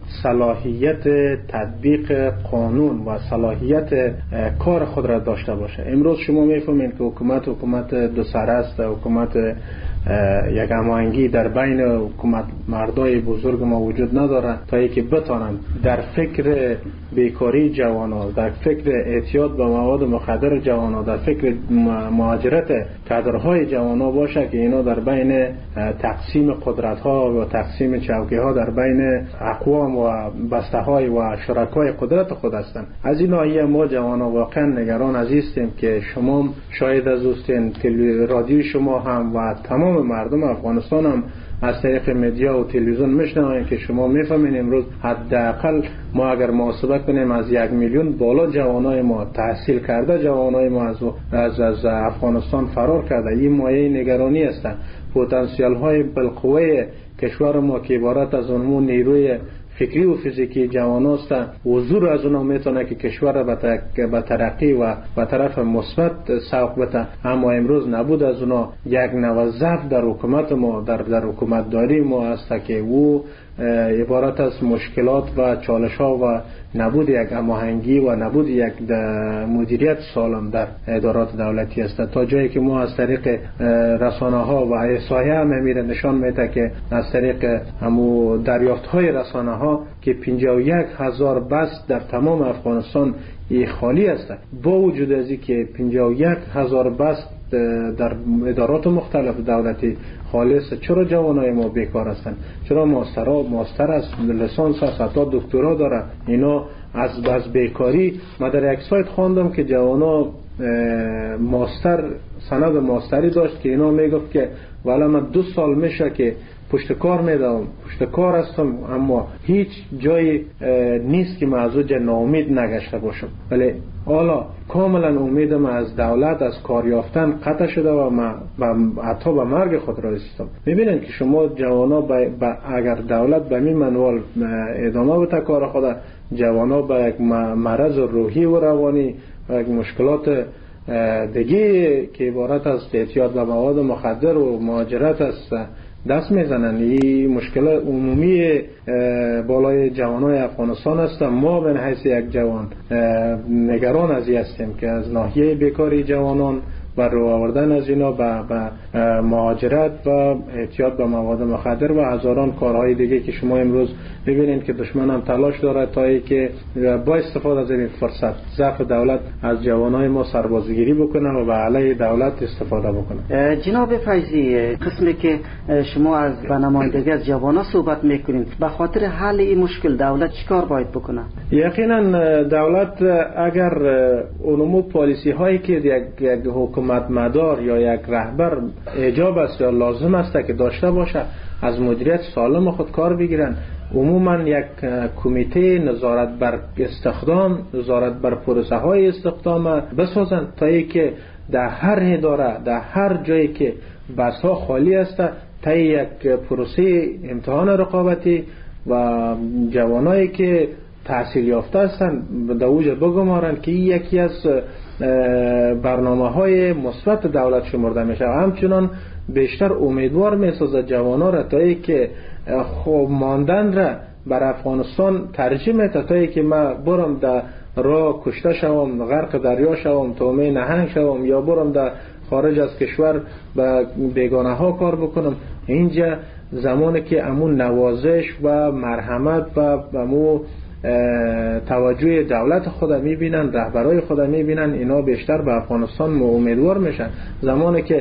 صلاحیت تطبیق قانون و صلاحیت کار خود را داشته باشه. امروز شما میفهمید که حکومت دو سره است، حکومت یک هماهنگی در بین حکومت مردای بزرگ ما وجود نداره تا اینکه بتانند در فکر بیکاری جوانان، در فکر اعتیاد به مواد مخدر جوانان، در فکر مهاجرت کادرهای جوانان باشه که اینا در بین تقسیم قدرت ها و تقسیم چوکی ها در بین اقوام و بسته های و شرکای قدرت خود هستند. از این ناحیه ما جوانان واقعا نگران هستیم که شما شاید از اوستین رادیو شما هم و تمام مردم افغانستان هم از طریق مدیا و تلویزیون میشنویم که شما میفهمین امروز حداقل ما اگر محاسبه کنیم از 1 میلیون بالا جوانای ما تحصیل کرده، جوانای ما از افغانستان فرار کرده. این مایه نگرانی است. پتانسیل های بالقوه کشور ما که عبارت از اونمون نیروی فکری و فیزیکی جوان است، حضور از اونها میتونه که کشور را به ترقی و به طرف مثبت سوق بده. اما امروز نبود از اونها یک نوع ضعف در حکومت ما، در حکومت داری ما است که او عبارت از مشکلات و چالش ها و نبود یک هماهنگی و نبود یک مدیریت سالم در ادارات دولتی است. تا جایی که ما از طریق رسانه ها و احصایه هم میره نشان میده که از طریق همو دریافت های رسانه ها که 51,000 بست در تمام افغانستان خالی است. با وجود از این که 51,000 بست در ادارات مختلف دولتی خالی است، چرا جوانای ما بیکار هستند؟ چرا ماستر است، لیسانس است، حتی دکترا داره؟ اینا از بیکاری ما در یک سایت خواندم که جوانا سند ماستری داشت که اینا میگفت که والا من 2 سال میشه که پشت کار میدم، پشت کار هستم، اما هیچ جایی نیست که من از اوجه ناامید نگشته باشم. ولی حالا کاملا امیدم از دولت از کار یافتن قطع شده و من حتی به مرگ خود را رسیدم. میبینید که شما جوانا اگر دولت به این منوال ادامه بده کار خود، جوانا به یک مرض روحی و روانی و یک مشکلات دیگه که عبارت از اعتیاد به مواد مخدر و مهاجرت است دست میزنن. این مشکل عمومی بالای جوانای افغانستان است. ما به حیث یک جوان نگران از این هستیم که از ناحیه بیکاری جوانان و رو آوردن از اینا به مهاجرت و اعتیاد به مواد مخدر و هزاران کارهای دیگه که شما امروز ببینید که دشمن هم تلاش داره تا اینکه با استفاده از این فرصت ضعف دولت از جوانای ما سربازگیری بکنه و به علیه دولت استفاده بکنه. جناب فیضی، قسمی که شما از نمایندگی از جوانا صحبت میکنید، به خاطر حل این مشکل دولت چیکار باید بکنه؟ یقینا دولت اگر اونمو پالیسی هایی که یک حکومت مدار یا یک رهبر ایجاب است یا لازم است که داشته باشه از مدیریت سالم خود کار بگیرن، عموما یک کمیته نظارت بر استخدام، نظارت بر پروسه های استخدام بسازن تا اینکه در هر اداره، در هر جایی که بس ها خالی است تا یک پروسه امتحان رقابتی و جوانایی که تحصیل یافته هستند در اوج بگمارن که یکی از برنامه های مثبت دولت شمرده میشه. همچنان بیشتر امیدوار میسازه جوانا را تا که خوب ماندن را بر افغانستان ترجیح میده تا که ما برم در راه کشته شوم، غرق دریا شوم، تومه نهنگ شوم یا برم در خارج از کشور به بیگانه ها کار بکنم. اینجا زمانی که امون نوازش و مرحمت و امون توجه دولت خود میبینن، رهبرای خود میبینن، اینا بیشتر به افغانستان امیدوار میشن. زمانی که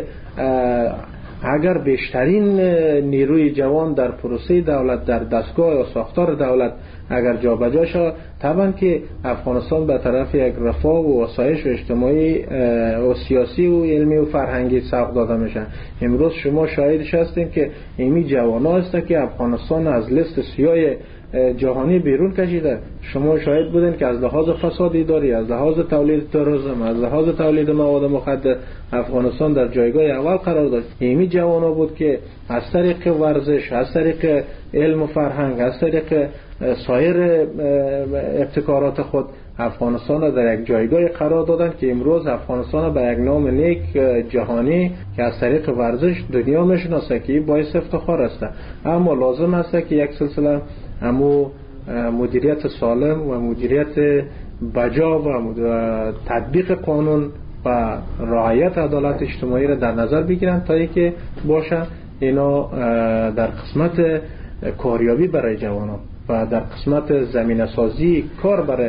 اگر بیشترین نیروی جوان در پروسه دولت، در دستگاه یا ساختار دولت اگر جابجا شد، طبعا که افغانستان به طرف یک رفاه و آسایش اجتماعی و سیاسی و علمی و فرهنگی سوق داده میشه. امروز شما شاهدش هستین که ایمی جوانا هست که افغانستان از لیست سیاه جهانی بیرون کشیده. شما شاهد بودین که از لحاظ فساد اداری، از لحاظ تولید تروریسم، از لحاظ تولید مواد مخدر افغانستان در جایگاه اول قرار داشت. ایمی جوانا بود که از طریق ورزش، از طریق علم و فرهنگ، از طریق سایر ابتکارات خود افغانستان را در یک جایگاه قرار دادن که امروز افغانستان به یک نام نیک جهانی که از طریق ورزش دنیا میشناسه که باعث افتخار است. اما لازم است که یک سلسله امو مدیریت سالم و مدیریت بجا و تطبیق قانون و رعایت عدالت اجتماعی را در نظر بگیرن تا اینکه باشه اینا در قسمت کاریابی برای جوانان و در قسمت زمینه سازی کار برای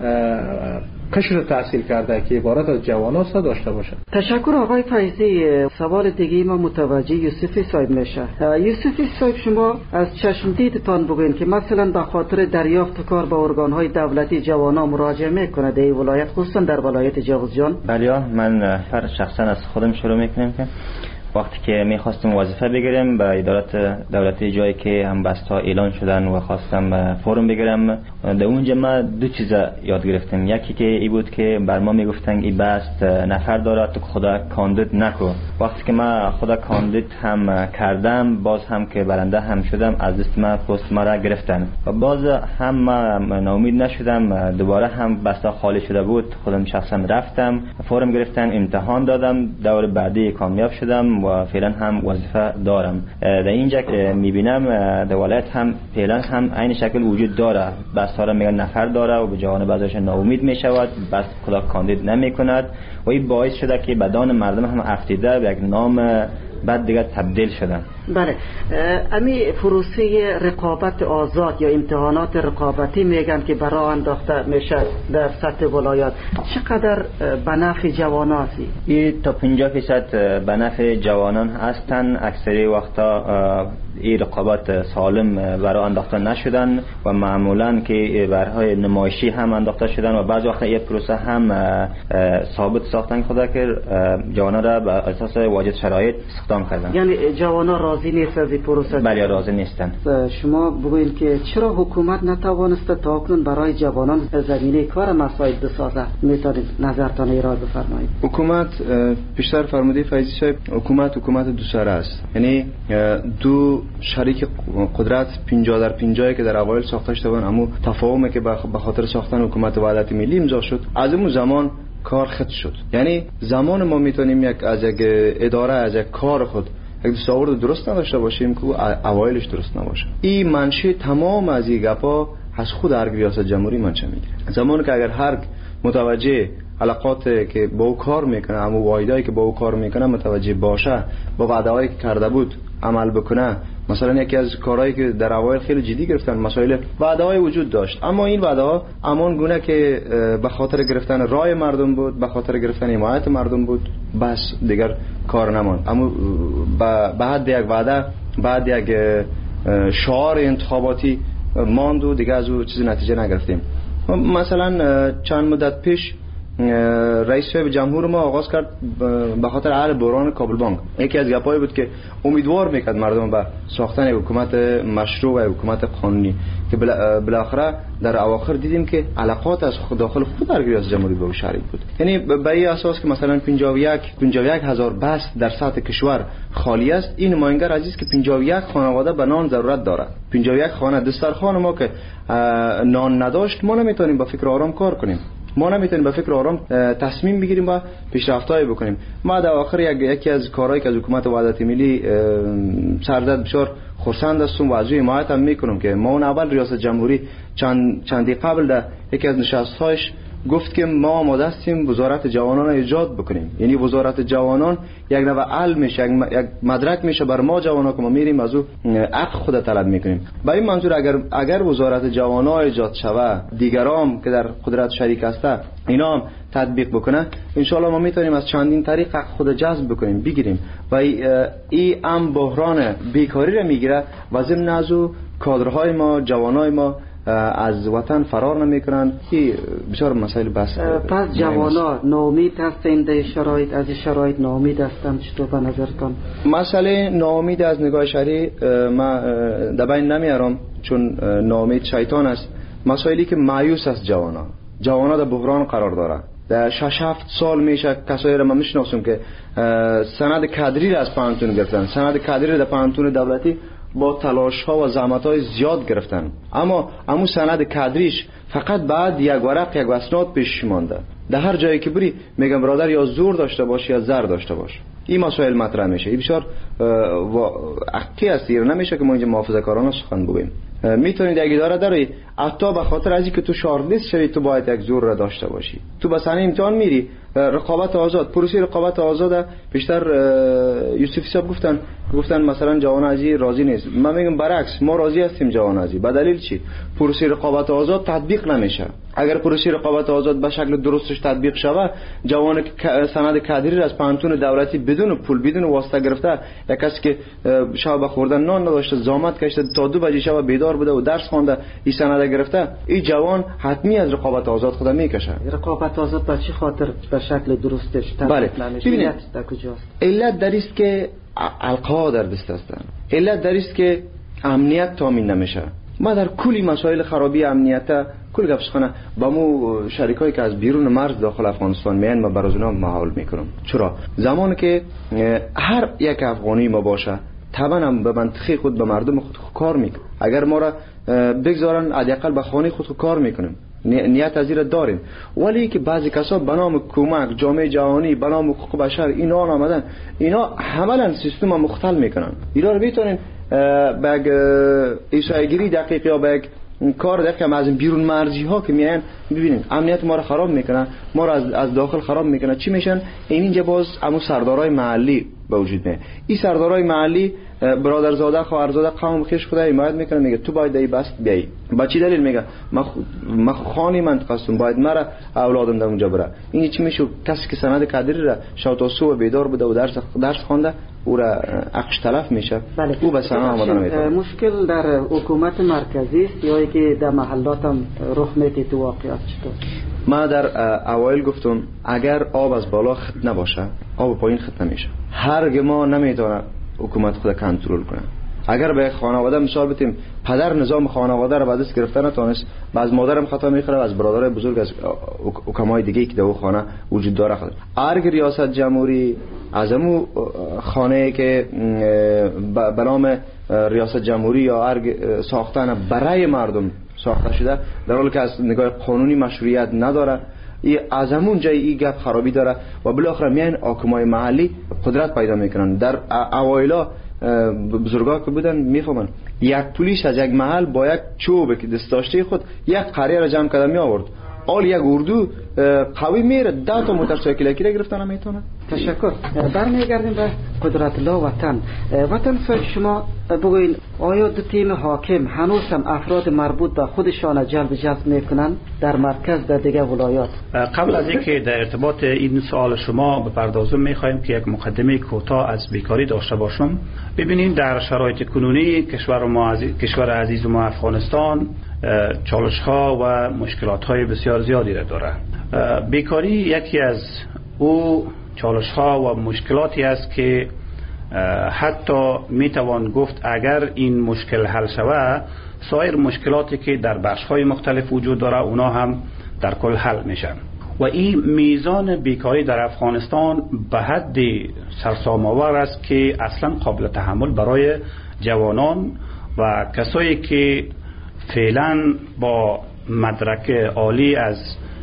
قشر تحصیل کرده که عبارت از جوانان داشته باشه. تشکر آقای فیضی. سوال دیگه ما متوجه یوسفی صاحب میشه. یوسفی صاحب، شما از چشم دیدتان بگوین که مثلا به خاطر دریافت کار با ارگان‌های دولتی جوانان مراجعه میکنه در ولایت، خصوصا در ولایت جوزجان؟ بله، من شخصا از خودم شروع میکنم که وقتی که میخواستم وظیفه بگیرم به ادارات دولتی جایی که هم بستا اعلان شدن و خواستم فرم بگیرم، در اونجا ما دو چیز یاد گرفتم. یکی که ای بود که بر ما میگفتن این بست نفر داره تو خدا کاندید نکو. وقتی که ما خدا کاندید هم کردم، باز هم که برنده هم شدم، از دست ما پست ما را گرفتن و باز هم ما ناامید نشدم. دوباره هم بستا خالی شده بود، خودم شخصا رفتم فرم گرفتن، امتحان دادم، دور بعدی کامیاب شدم و فعلا هم وظیفه دارم. در اینجا میبینم در ولایت هم فعلا هم این شکل وجود داره. بس ها را میگن نفر داره و به جوان بعضیش ناامید میشود، بس خدا کاندید نمیکند و این باعث شده که بدن مردم هم افتیده به یک نام بعد دیگه تبدیل شدن. بله، امی پروسه رقابت آزاد یا امتحانات رقابتی میگن که برای انداخته میشه در سطح ولایات، چقدر به نفع جوانان است؟ این تا 50% به نفع جوانان هستن. اکثری وقتا این رقابت سالم برای انداخته نشدن و معمولا که برای نمایشی هم انداخته شدن و بعضی وقتا این پروسه هم ثابت ساختن خدا که جوانان را به اساس واجد شرایط استخدام کردن. یعنی جوانان راضی نیست از این پروسه؟ بله، راضی نیستن. شما بگوین که چرا حکومت نتوانسته تا اکنون برای جوانان زمینه کار مساعد بسازه؟ میتونید نظرتان ایراد بفرمایید. حکومت پیشتر فرموده فیضی صاحب، حکومت دو سره است. یعنی دو شریک قدرت 50-50 که در اوایل ساخته شده بودن، اما تفاهمی که به خاطر ساختن حکومت وحدت ملی امضا شد، از اون زمان کار خط شد. یعنی زمان ما میتونیم از یک اداره، از یک کار خود یک دستاورد درست نداشته باشیم که اوایلش درست نباشه. این منشأ تمام از این گپا از خود هر ریاست جمهوری منشأ میگیره. زمانی که اگر هر متوجه علاقات که با او کار میکنه، اما واحدایی که با او کار میکنه متوجه باشه، با وعده‌هایی که کرده بود عمل بکنه. مثلا یکی از کارهایی که در اوایل خیلی جدی گرفتن، مسائل وعده‌های وجود داشت، اما این وعده‌ها امان گونه که به خاطر گرفتن رای مردم بود، به خاطر گرفتن حمایت مردم بود، بس دیگر کار نماند. اما بعد یک وعده، بعد یک شعار انتخاباتی ماند و دیگه از او چیزی نتیجه نگرفتیم. مثلا چند مدت پیش رئیس جمهور ما آغاز کرد به خاطر حل بحران کابل بانک. یکی از گپایی بود که امیدوار میکرد مردم به ساختن حکومت مشروع و حکومت قانونی، که بالاخره در اواخر دیدیم که علاقات از داخل خود در ریاست جمهوری به شریک بود. یعنی به این اساس که مثلا 51 هزار بست در سطح کشور خالی است، این نماینگر عزیز که 51 خانواده به نان ضرورت داره. 51 خانه دسترخوان ما که نان نداشت، ما نمیتونیم با فکر آرام کار کنیم، ما نمیتونیم به فکر آرام تصمیم بگیریم و پیشرفت‌های بکنیم. ما در آخر یکی از کارهایی که از حکومت وحدت ملی سرزد بسیار خرسند هستم و از او حمایت هم میکنم که ما اون اول ریاست جمهوری چندی قبل در یکی از نشست‌هایش گفت که ما آماده هستیم وزارت جوانان ایجاد بکنیم. یعنی وزارت جوانان یک نوع علمش، یک مدرک میشه بر ما جوانان که ما میریم از او عقل خود طلب میکنیم. با این منظور اگر وزارت جوانان ایجاد شود، دیگران که در قدرت شریک هسته اینا هم تطبیق بکنه، ان شاء الله ما میتونیم از چندین طریق خود جذب بکنیم بگیریم و این هم بحران بیکاری را میگیره و ضمن از او کادرهای ما، جوانای ما از وطن فرار نمیکنن. که بسیار مسائل بس. پس جوانا ناامید هستن در شرایط، از شرایط ناامید هستن. چطور به نظرتان؟ مسئله ناامید از نگاه شرعی ما در بین نمیارم، چون ناامید شیطان است. مسائلی که مایوس است جوانا در بحران قرار داره. در 6-7 سال میشه کسایی را من میشناسم که سند کادری را از پانتون گرفتن، سند کادری را در پانتون دولتی با تلاش ها و زحمت های زیاد گرفتن، اما سند کادریش فقط بعد یک ورق، یک اسناد پیش مانده. در هر جایی که بری میگم برادر یا زور داشته باش یا زر داشته باش. این مسائل مطرح میشه. این بسیار حقی است. نمیشه که ما اینجا محافظه‌کارانه سخن بگوییم. میتونید یک اداره داری حتی به خاطر از اینکه تو شارتلیست شوی تو باید یک زور را داشته باشی. تو به صحنه امتحان میری، رقابت آزاد، پروسه رقابت آزاد بیشتر یوسف صاحب گفتن مثلا جوان ازی راضی نیست. من میگم برعکس، ما راضی هستیم جوان ازی. به دلیل چی؟ پروسه رقابت آزاد تطبیق نمیشه. اگر پروسه رقابت آزاد به شکل درستش تطبیق شود، جوان سند کادری از پانتون دولتی بدون پول بدون واسطه گرفته، یک کسی که شب بخوردن نان نداشته، زحمت کشته تا 2 بجه شب بیدار بوده و درس خوانده، این سند گرفته، این جوان حتمی از رقابت آزاد خود میکشه. رقابت آزاد به چه خاطر به شکل درستش تطبیق نمیشه؟ ببینید در کجاست؟ علت در است که القا در دست هستند. علت در است که امنیت تامین نمیشه. ما در کلی مسائل خرابی امنیت کل گپسخانه با مو شریکایی که از بیرون مرز داخل افغانستان میان ما برای اونا محاول میکنم. چرا؟ زمانی که هر یک افغانی ما باشه طبعا هم به منطقه خود به مردم خود کار میکنه. اگر ما را بگذارن حداقل به خانه خود کار میکنیم، نیت از این داریم. ولی که بعضی کسا به نام کمک جامعه جهانی، به نام حقوق بشر اینا آمدن، اینا عملا سیستم مختل میکنن. اینا رو میتونین به یک ایسایگیری دقیق یا به یک کار دقیق از بیرون مرزی ها که میان ببینید امنیت ما رو خراب میکنن، ما رو از داخل خراب میکنن. چی میشن؟ اینجا باز همون سردارای محلی به وجود میاد. این سردارای محلی برادرزاده خواهرزاده قوم خیش خدا حمایت میکنه، میگه تو باید ای بست بیای. با چی دلیل میگه؟ من خانی منطقه هستم، باید مرا اولادم در اونجا بره. این چی میشه؟ کسی که سند کادری را شب تا صبح بیدار بوده و درس خوانده او را عقش تلف میشه. بله. او به سنا آمدن میتونه. مشکل در حکومت مرکزی است یا که در محلات هم رخ میده تو واقعیت چطور؟ ما در اوایل گفتم اگر آب از بالا خط نباشه آب پایین خط نمیشه. هرگز ما نمیتونه حکومت خود کنترل کنه. اگر به خانواده مثال بتیم پدر نظام خانواده را به دست گرفته نتونست، از مادرم خطا میخوره، از برادر بزرگ، از حکمای دیگه که در خانه وجود داره خود. هر ریاست جمهوری از همون خانه که به نام ریاست جمهوری یا هر ساختن برای مردم ساخته شده، در حالی که از نگاه قانونی مشروعیت نداره، از همون جای این گپ خرابی داره و بالاخره میان حاکمای محلی قدرت پیدا میکنن. در اوایلا بزرگا که بودن میفهمن یک پلیس از یک محل با یک چوب که دست داشته خود یک قریه را جمع کرده می آورد، آل یک اردو قوی میره 10 تا موتورسایکل کی گرفتن نمیتونه. تشکر. برمیگردیم به قدرت الله وطن. وطن فکر شما بگوین آیا دو تیم حاکم هنوز هم افراد مربوط به خودشان جلب جذب میکنن در مرکز در دیگه ولایات؟ قبل از اینکه در ارتباط این سوال شما بپردازم میخوایم که یک مقدمه کوتاه از بیکاری داشته باشم. ببینید در شرایط کنونی کشور عزیز ما افغانستان چالش ها و مشکلات های بسیار زیادی را داره. بیکاری یکی از او چالش ها و مشکلاتی است که حتی میتوان گفت اگر این مشکل حل شود سایر مشکلاتی که در بخش های مختلف وجود داره اونا هم در کل حل میشن و این میزان بیکاری در افغانستان به حد سرسام‌آور است که اصلا قابل تحمل برای جوانان و کسایی که فعلا با مدرک عالی از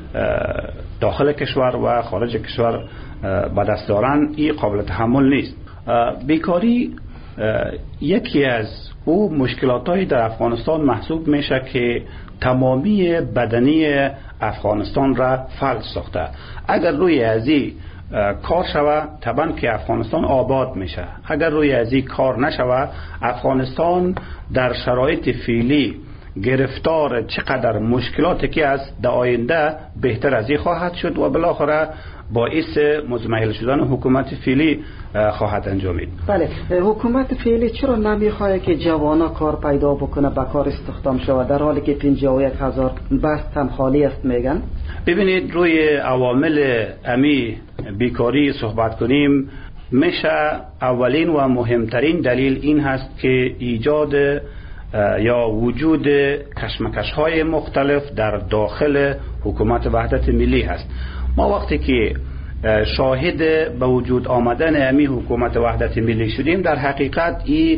داخل کشور و خارج کشور به دست دارن. این قابل تحمل نیست. بیکاری یکی از او مشکلات‌های در افغانستان محسوب میشه که تمامی بدنی افغانستان را فلج ساخته. اگر روی ازی کار شود طبعا که افغانستان آباد میشه. اگر روی ازی کار نشود افغانستان در شرایط فعلی گرفتار چقدر مشکلاتی که از در آینده بهتر از این خواهد شد و بالاخره باعث مزمحل شدن حکومت فعلی خواهد انجامید. بله، حکومت فعلی چرا نمیخواد که جوانا کار پیدا بکنه، به کار استخدام شود در حالی که 51,000 بست هم خالی است میگن؟ ببینید روی عوامل امی بیکاری صحبت کنیم، میشه اولین و مهمترین دلیل این هست که ایجاد یا وجود کشمکش های مختلف در داخل حکومت وحدت ملی هست. ما وقتی که شاهد به وجود آمدن امی حکومت وحدت ملی شدیم در حقیقت این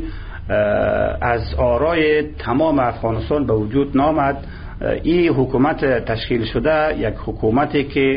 از آرای تمام افغانستان به وجود نامد. این حکومت تشکیل شده یک حکومتی که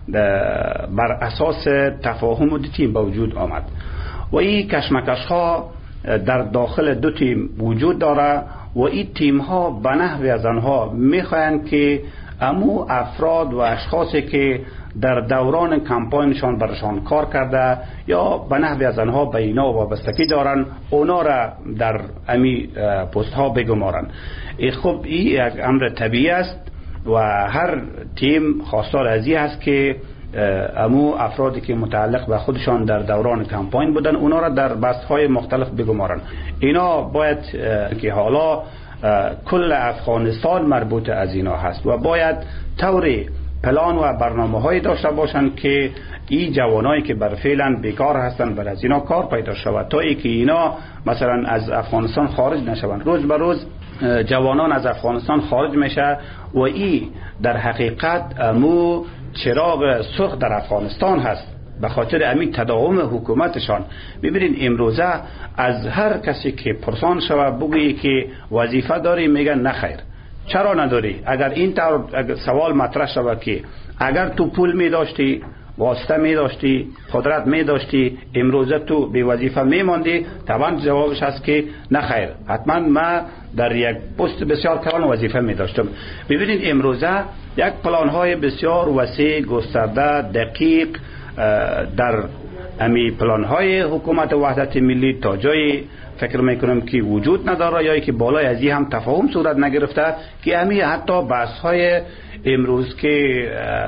بر اساس تفاهم و دو تیم به وجود آمد و این کشمکش ها در داخل دو تیم وجود داره و این تیم ها به نحو از آنها میخواهند که امو افراد و اشخاصی که در دوران کمپاینشان برشان کار کرده یا به نحو از آنها به اینا وابستگی دارن، اونا را در امی پست ها بگمارن. خب این یک امر طبیعی است و هر تیم خواستار از این است که امو افرادی که متعلق به خودشان در دوران کمپاین بودن اونا را در بست های مختلف بگمارن. اینا باید که حالا کل افغانستان مربوط از اینا هست و باید طوری پلان و برنامه های داشته باشند که این جوانایی که بر فعلا بیکار هستند بر از اینا کار پیدا شود تا ای که اینا مثلا از افغانستان خارج نشوند. روز به روز جوانان از افغانستان خارج میشه و این در حقیقت امو چراغ سرخ در افغانستان هست به خاطر امید تداوم حکومتشان. ببینید امروزه از هر کسی که پرسان شود بگویی که وظیفه داری میگن نخیر. چرا نداری؟ اگر این سوال مطرح شود که اگر تو پول می داشتی، واسطه می داشتی، قدرت می داشتی، امروزه تو بی وظیفه می ماندی، طبعا جوابش هست که نخیر، حتما ما در یک پست بسیار کلان وظیفه می داشتم. ببینید امروزه یک پلان های بسیار وسیع، گسترده، دقیق در امی پلان های حکومت وحدت ملی تا جای فکر میکنم که وجود نداره یا که بالای از این هم تفاهم صورت نگرفته که امی حتی بحث های امروز که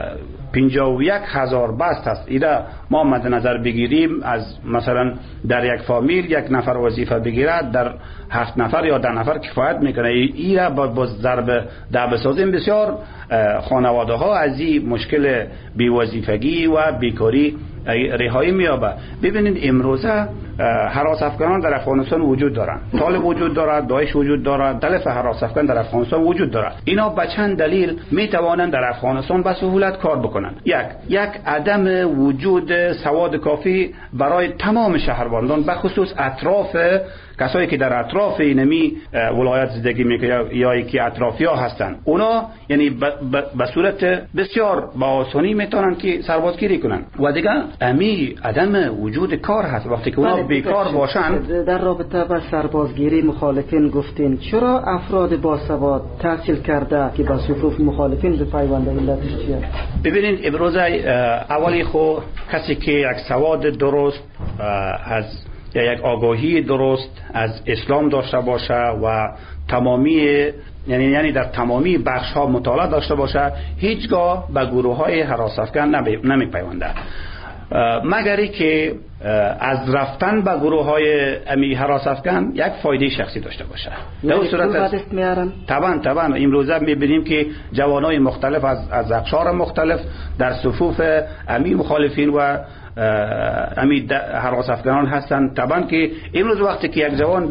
51,000 بست هست ایده ما مد نظر بگیریم از مثلا در یک فامیل یک نفر وظیفه بگیرد در 7 نفر یا 10 نفر کفایت میکنه. ایده با ضرب ده بسازیم بسیار خانواده ها از این مشکل بی‌وظیفگی و بیکاری رهایی میابه. ببینید امروزه هراس افغانان در افغانستان وجود دارند، طالب وجود دارد، داعش وجود دارد، تلف هراس افغان در افغانستان وجود دارد. اینا به چند دلیل میتوانند در افغانستان به سهولت کار بکنند. یک عدم وجود سواد کافی برای تمام شهروندان به خصوص اطراف کسایی که در اطراف اینمی ولایت زندگی میکنند یا که اطرافی ها هستند. اونا یعنی به صورت بسیار با آسانی میتونن که سربازگیری کنن و دیگه امی عدم وجود کار هست. وقتی که اونا بیکار باشن در رابطه با سربازگیری مخالفین گفتین چرا افراد باسواد تحصیل کرده که با صفوف مخالفین به پیوند علتش چیه؟ ببینید امروز اولی خو کسی که یک سواد درست از یا یک آگاهی درست از اسلام داشته باشه و تمامی یعنی در تمامی بخش ها مطالعه داشته باشه هیچگاه به گروه های هراس افکن نمی پیونده، مگری که از رفتن به گروه های امی هراس افکن یک فایده شخصی داشته باشه. در اون صورت طبعا امروزه میبینیم که جوانای مختلف از اقشار مختلف در صفوف امی مخالفین و امی هراس افغانان هستند. طبعا که امروز وقتی که یک جوان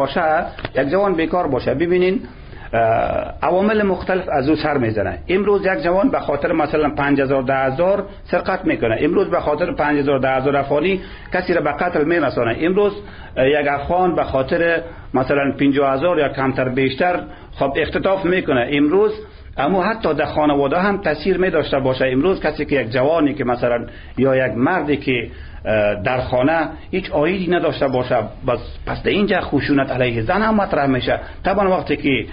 بیکار باشه ببینین عوامل مختلف از او سر میزنه. امروز یک جوان به خاطر مثلا 5,000 10,000 سرقت میکنه، امروز به خاطر 5,000 10,000 افغانی کسی را به قتل میرسونه، امروز یک افغان به خاطر مثلا 50,000 یا کمتر بیشتر خب اختطاف میکنه. امروز اما حتی در خانواده هم تاثیر می داشته باشه. امروز کسی که یک جوانی که مثلا یا یک مردی که در خانه هیچ عایدی نداشته باشه پس در اینجا خشونت علیه زن هم مطرح میشه. طبعا وقتی که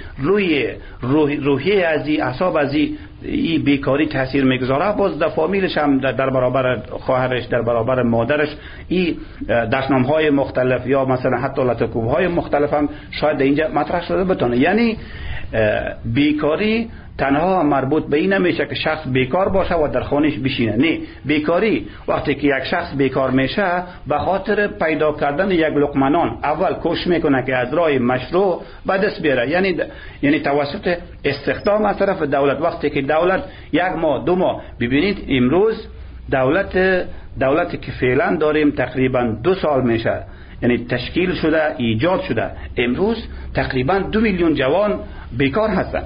روحیه از این اعصاب از این بیکاری تاثیر میگذاره باز در فامیلش هم در برابر خواهرش در برابر مادرش این دشنامهای مختلف یا مثلا حتی لطکوبهای مختلف هم شاید در اینجا مطرح شده بتونه. یعنی بیکاری تنها مربوط به این نمیشه که شخص بیکار باشه و در خانهش بشینه. نه، بیکاری وقتی که یک شخص بیکار میشه به خاطر پیدا کردن یک لقمه نان اول کوشش میکنه که از راه مشروع به دست بیاره، یعنی توسط استخدام از طرف دولت. وقتی که دولت 1 ماه 2 ماه ببینید امروز دولتی که فعلا داریم تقریبا 2 سال میشه یعنی تشکیل شده ایجاد شده، امروز تقریبا 2 میلیون جوان بیکار هستند.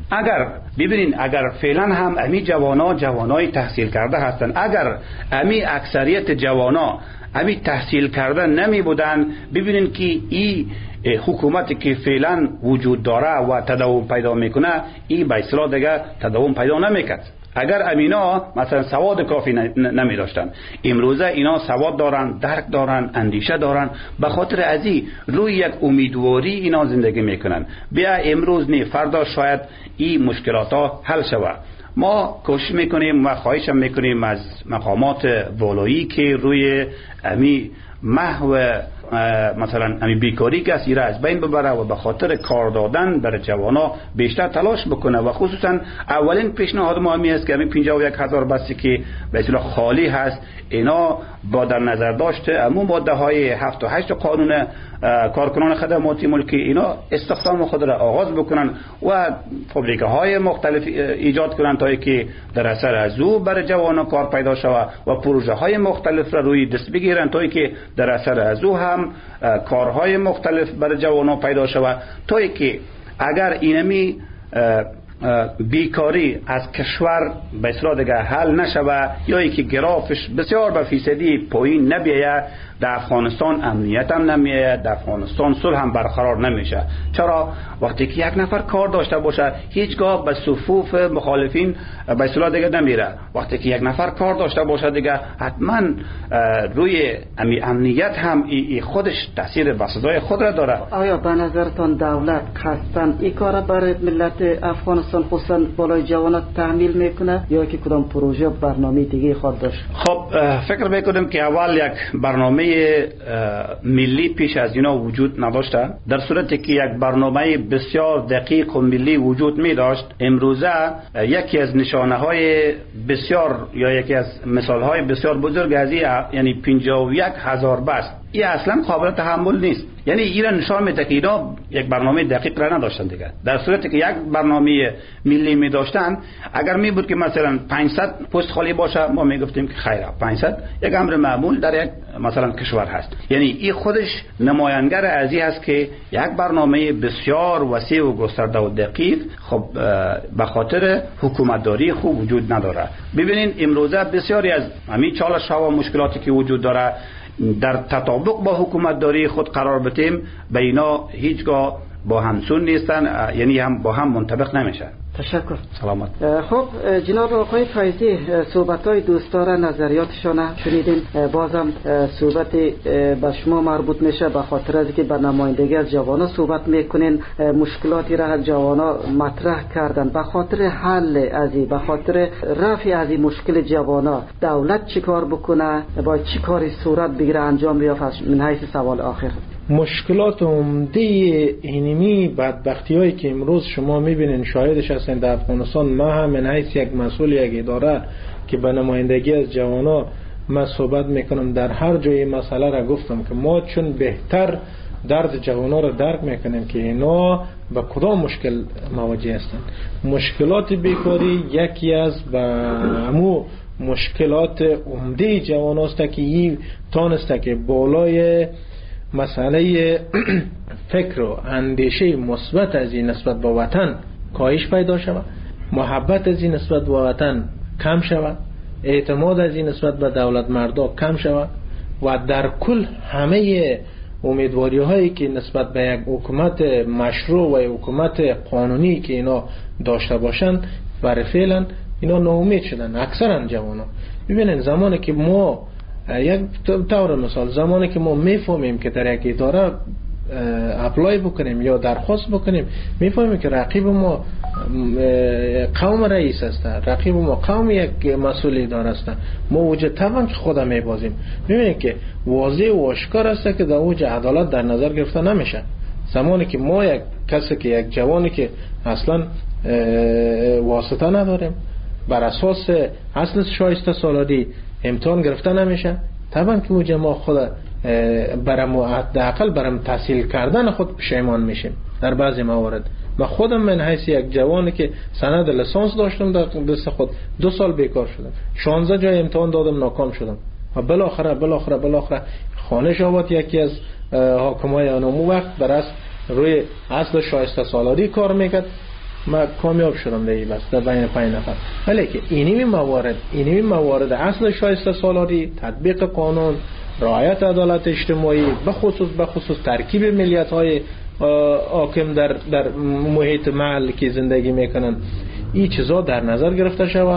اگر فعلا هم امی جوانای تحصیل کرده هستند، اگر امی اکثریت جوانا امی تحصیل کرده نمی بودن، ببینین که این حکومتی که فعلا وجود داره و تداوم پیدا میکنه این به اصطلاح دیگه تداوم پیدا نمیکرد. اگر امینا مثلا سواد کافی نمی داشتن، امروزه اینا سواد دارن، درک دارن، اندیشه دارن، به خاطر ازی روی یک امیدواری اینا زندگی میکنن. بیا امروز نه فردا شاید این مشکلات ها حل شود. ما کوشش میکنیم و خواهش میکنیم از مقامات والایی که روی امی محو مثلا امی بیکاری که از از بین ببره و به خاطر کار دادن برای جوانا بیشتر تلاش بکنه و خصوصا اولین پیشنهاد ما همی است که امی 51,000 بسته که به اصطلاح خالی هست اینا با در نظر داشته امو ماده های 7 و 8 قانون کارکنان خدماتی ملکی اینا استخدام خود را آغاز بکنن و فابریکه های مختلف ایجاد کنن تا که در اثر از او برای جوانا کار پیدا شود و پروژه های مختلف را روی دست بگیرن تا که در اثر از او هم کارهای مختلف برای جوانا پیدا شود تا که اگر اینمی بیکاری از کشور به اصطلاح دیگه حل نشود یا اینکه گرافش بسیار به فیصدی پایین نبیاید، در افغانستان امنیت هم نمیاید، در افغانستان صلح هم برقرار نمیشه. چرا؟ وقتی که یک نفر کار داشته باشه هیچگاه به صفوف مخالفین به اصطلاح دیگه نمیره. وقتی که یک نفر کار داشته باشه دیگه حتما روی امنیت هم خودش تاثیر بسزای خود را داره. آیا به نظرتان دولت قصداً این کار برای ملت افغانستان خصوصا بالای جوانات تحمیل میکنه یا که کدام پروژه برنامه دیگه خود داشت؟ خب فکر میکنم که اول یک برنامه ملی پیش از اینا وجود نداشته. در صورتی که یک برنامه بسیار دقیق و ملی وجود می داشت امروزه یکی از نشانه های بسیار یا یکی از مثال های بسیار بزرگ از یعنی 51,000 بست این اصلا قابل تحمل نیست. یعنی ایران نشان میده که اینا یک برنامه دقیق را نداشتن دیگه. در صورتی که یک برنامه ملی می داشتن اگر می بود که مثلا 500 پست خالی باشه ما می گفتیم که خیره 500 یک امر معمول در یک مثلا کشور هست. یعنی این خودش نماینگر از این است که یک برنامه بسیار وسیع و گسترده و دقیق خب به خاطر حکومتداری خوب وجود نداره. ببینین امروزه بسیاری از همین چالش ها و مشکلاتی که وجود داره در تطابق با حکومتداری خود قرار بدیم به اینا هیچگاه با همسون نیستن، یعنی هم با هم منطبق نمیشن. تشکر. سلامت. خب جناب آقای فیضی صحبت‌های دوستان نظریاتشان شنیدین. بازم صحبت به شما مربوط میشه به خاطر از که به نمایندگی از جوانا صحبت میکنین، مشکلاتی را از جوانا مطرح کردن. به خاطر حل ازی به خاطر رفع از این مشکل جوانا دولت چی کار بکنه، با چی کاری صورت بگیره انجام بیافت؟ من حیث سوال آخر مشکلات عمده اینمی بدبختی هایی که امروز شما میبینین شاهدش هستین در افغانستان، ما هم من حیث یک مسئول یک اداره که به نمایندگی از جوانا من صحبت میکنم در هر جای مسئله را گفتم که ما چون بهتر درد جوانا را درک میکنیم که اینا به کدام مشکل مواجه هستند. مشکلات بیکاری یکی از همو مشکلات عمده جوانا است که این تانسته که بالای مسئله فکر و اندیشه مثبت از این نسبت به وطن کاهش پیدا شود، محبت از این نسبت به وطن کم شود، اعتماد از این نسبت به دولت مردا کم شود و در کل همه امیدواری هایی که نسبت به یک حکومت مشروع و حکومت قانونی که اینا داشته باشند برای فعلا اینا ناامید شدن. اکثرا جوانا ببینن زمانی که ما یک طور مثال زمانی که ما میفهمیم که در یک اداره اپلای بکنیم یا درخواست بکنیم میفهمیم که رقیب ما قوم رئیس است، رقیب ما قوم یک مسئول اداره است، ما اوج طبعا که خودم میبازیم. میبینیم که واضح و آشکار است که در اوج عدالت در نظر گرفته نمیشه. زمانی که ما یک کسی که یک جوانی که اصلا واسطه نداریم بر اساس اصل شایسته سالاری امتحان گرفته نمیشه، طبعا که اوج ما خود برام حداقل برام تحصیل کردن خود پشیمان میشیم. در بعضی موارد من خودم من حیث یک جوانی که سند لیسانس داشتم در دست خود 2 سال بیکار شدم، 16 جای امتحان دادم ناکام شدم و بالاخره خانه شاوات یکی از حاکمای آنمو وقت برای روی اصل شایسته سالاری کار میکرد، من کامیاب شدم در بس در بین 5 نفر. ولی که اینمی موارد اصل شایسته سالاری، تطبیق قانون، رعایت عدالت اجتماعی، به خصوص ترکیب ملیت های حاکم در محیط محل که زندگی میکنن، این چیزا در نظر گرفته شود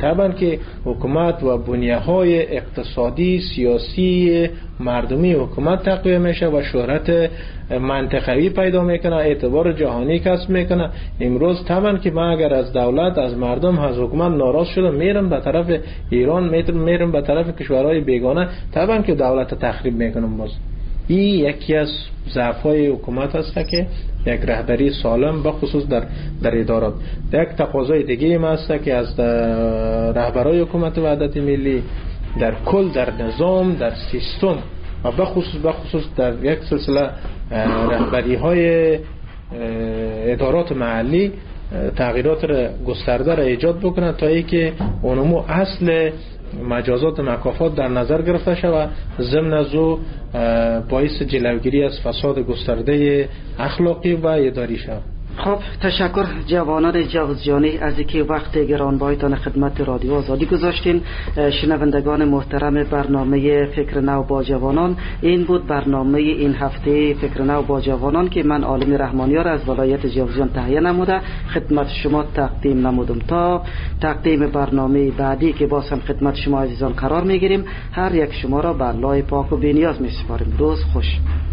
طبعا که حکومت و بنیه‌های اقتصادی سیاسی مردمی حکومت تقویه میشه و شهرت منطقوی پیدا میکنه، اعتبار جهانی کسب میکنه. امروز طبعا که من اگر از دولت، از مردم، از حکومت ناراض شدم میرم به طرف ایران، میرم به طرف کشورهای بیگانه، طبعا که دولت تخریب میکنم. باز این یکی از ضعف‌های حکومت است که یک رهبری سالم بخصوص در ادارات. یک تقاضای دیگه هم است که از رهبرای حکومت وحدت ملی در کل، در نظام، در سیستم و بخصوص در یک سلسله رهبری های ادارات محلی تغییرات گسترده را ایجاد بکنند تا اینکه اونمو اصل مجازات مکافات در نظر گرفته شود، ضمن از او باعث جلوگیری از فساد گسترده اخلاقی و اداری شود. خب تشکر جوانان جوزجانی از اینکه وقت گرانبهایتان خدمت رادیو آزادی گذاشتین. شنوندگان محترم برنامه فکر نو با جوانان، این بود برنامه این هفته فکر نو با جوانان که من عالم رحمانیار از ولایت جوزجان تهیه نموده خدمت شما تقدیم نمودم. تا تقدیم برنامه بعدی که باز هم خدمت شما عزیزان قرار میگیریم، هر یک شما را به الله پاک و بی‌نیاز میسپاریم. روز خوش.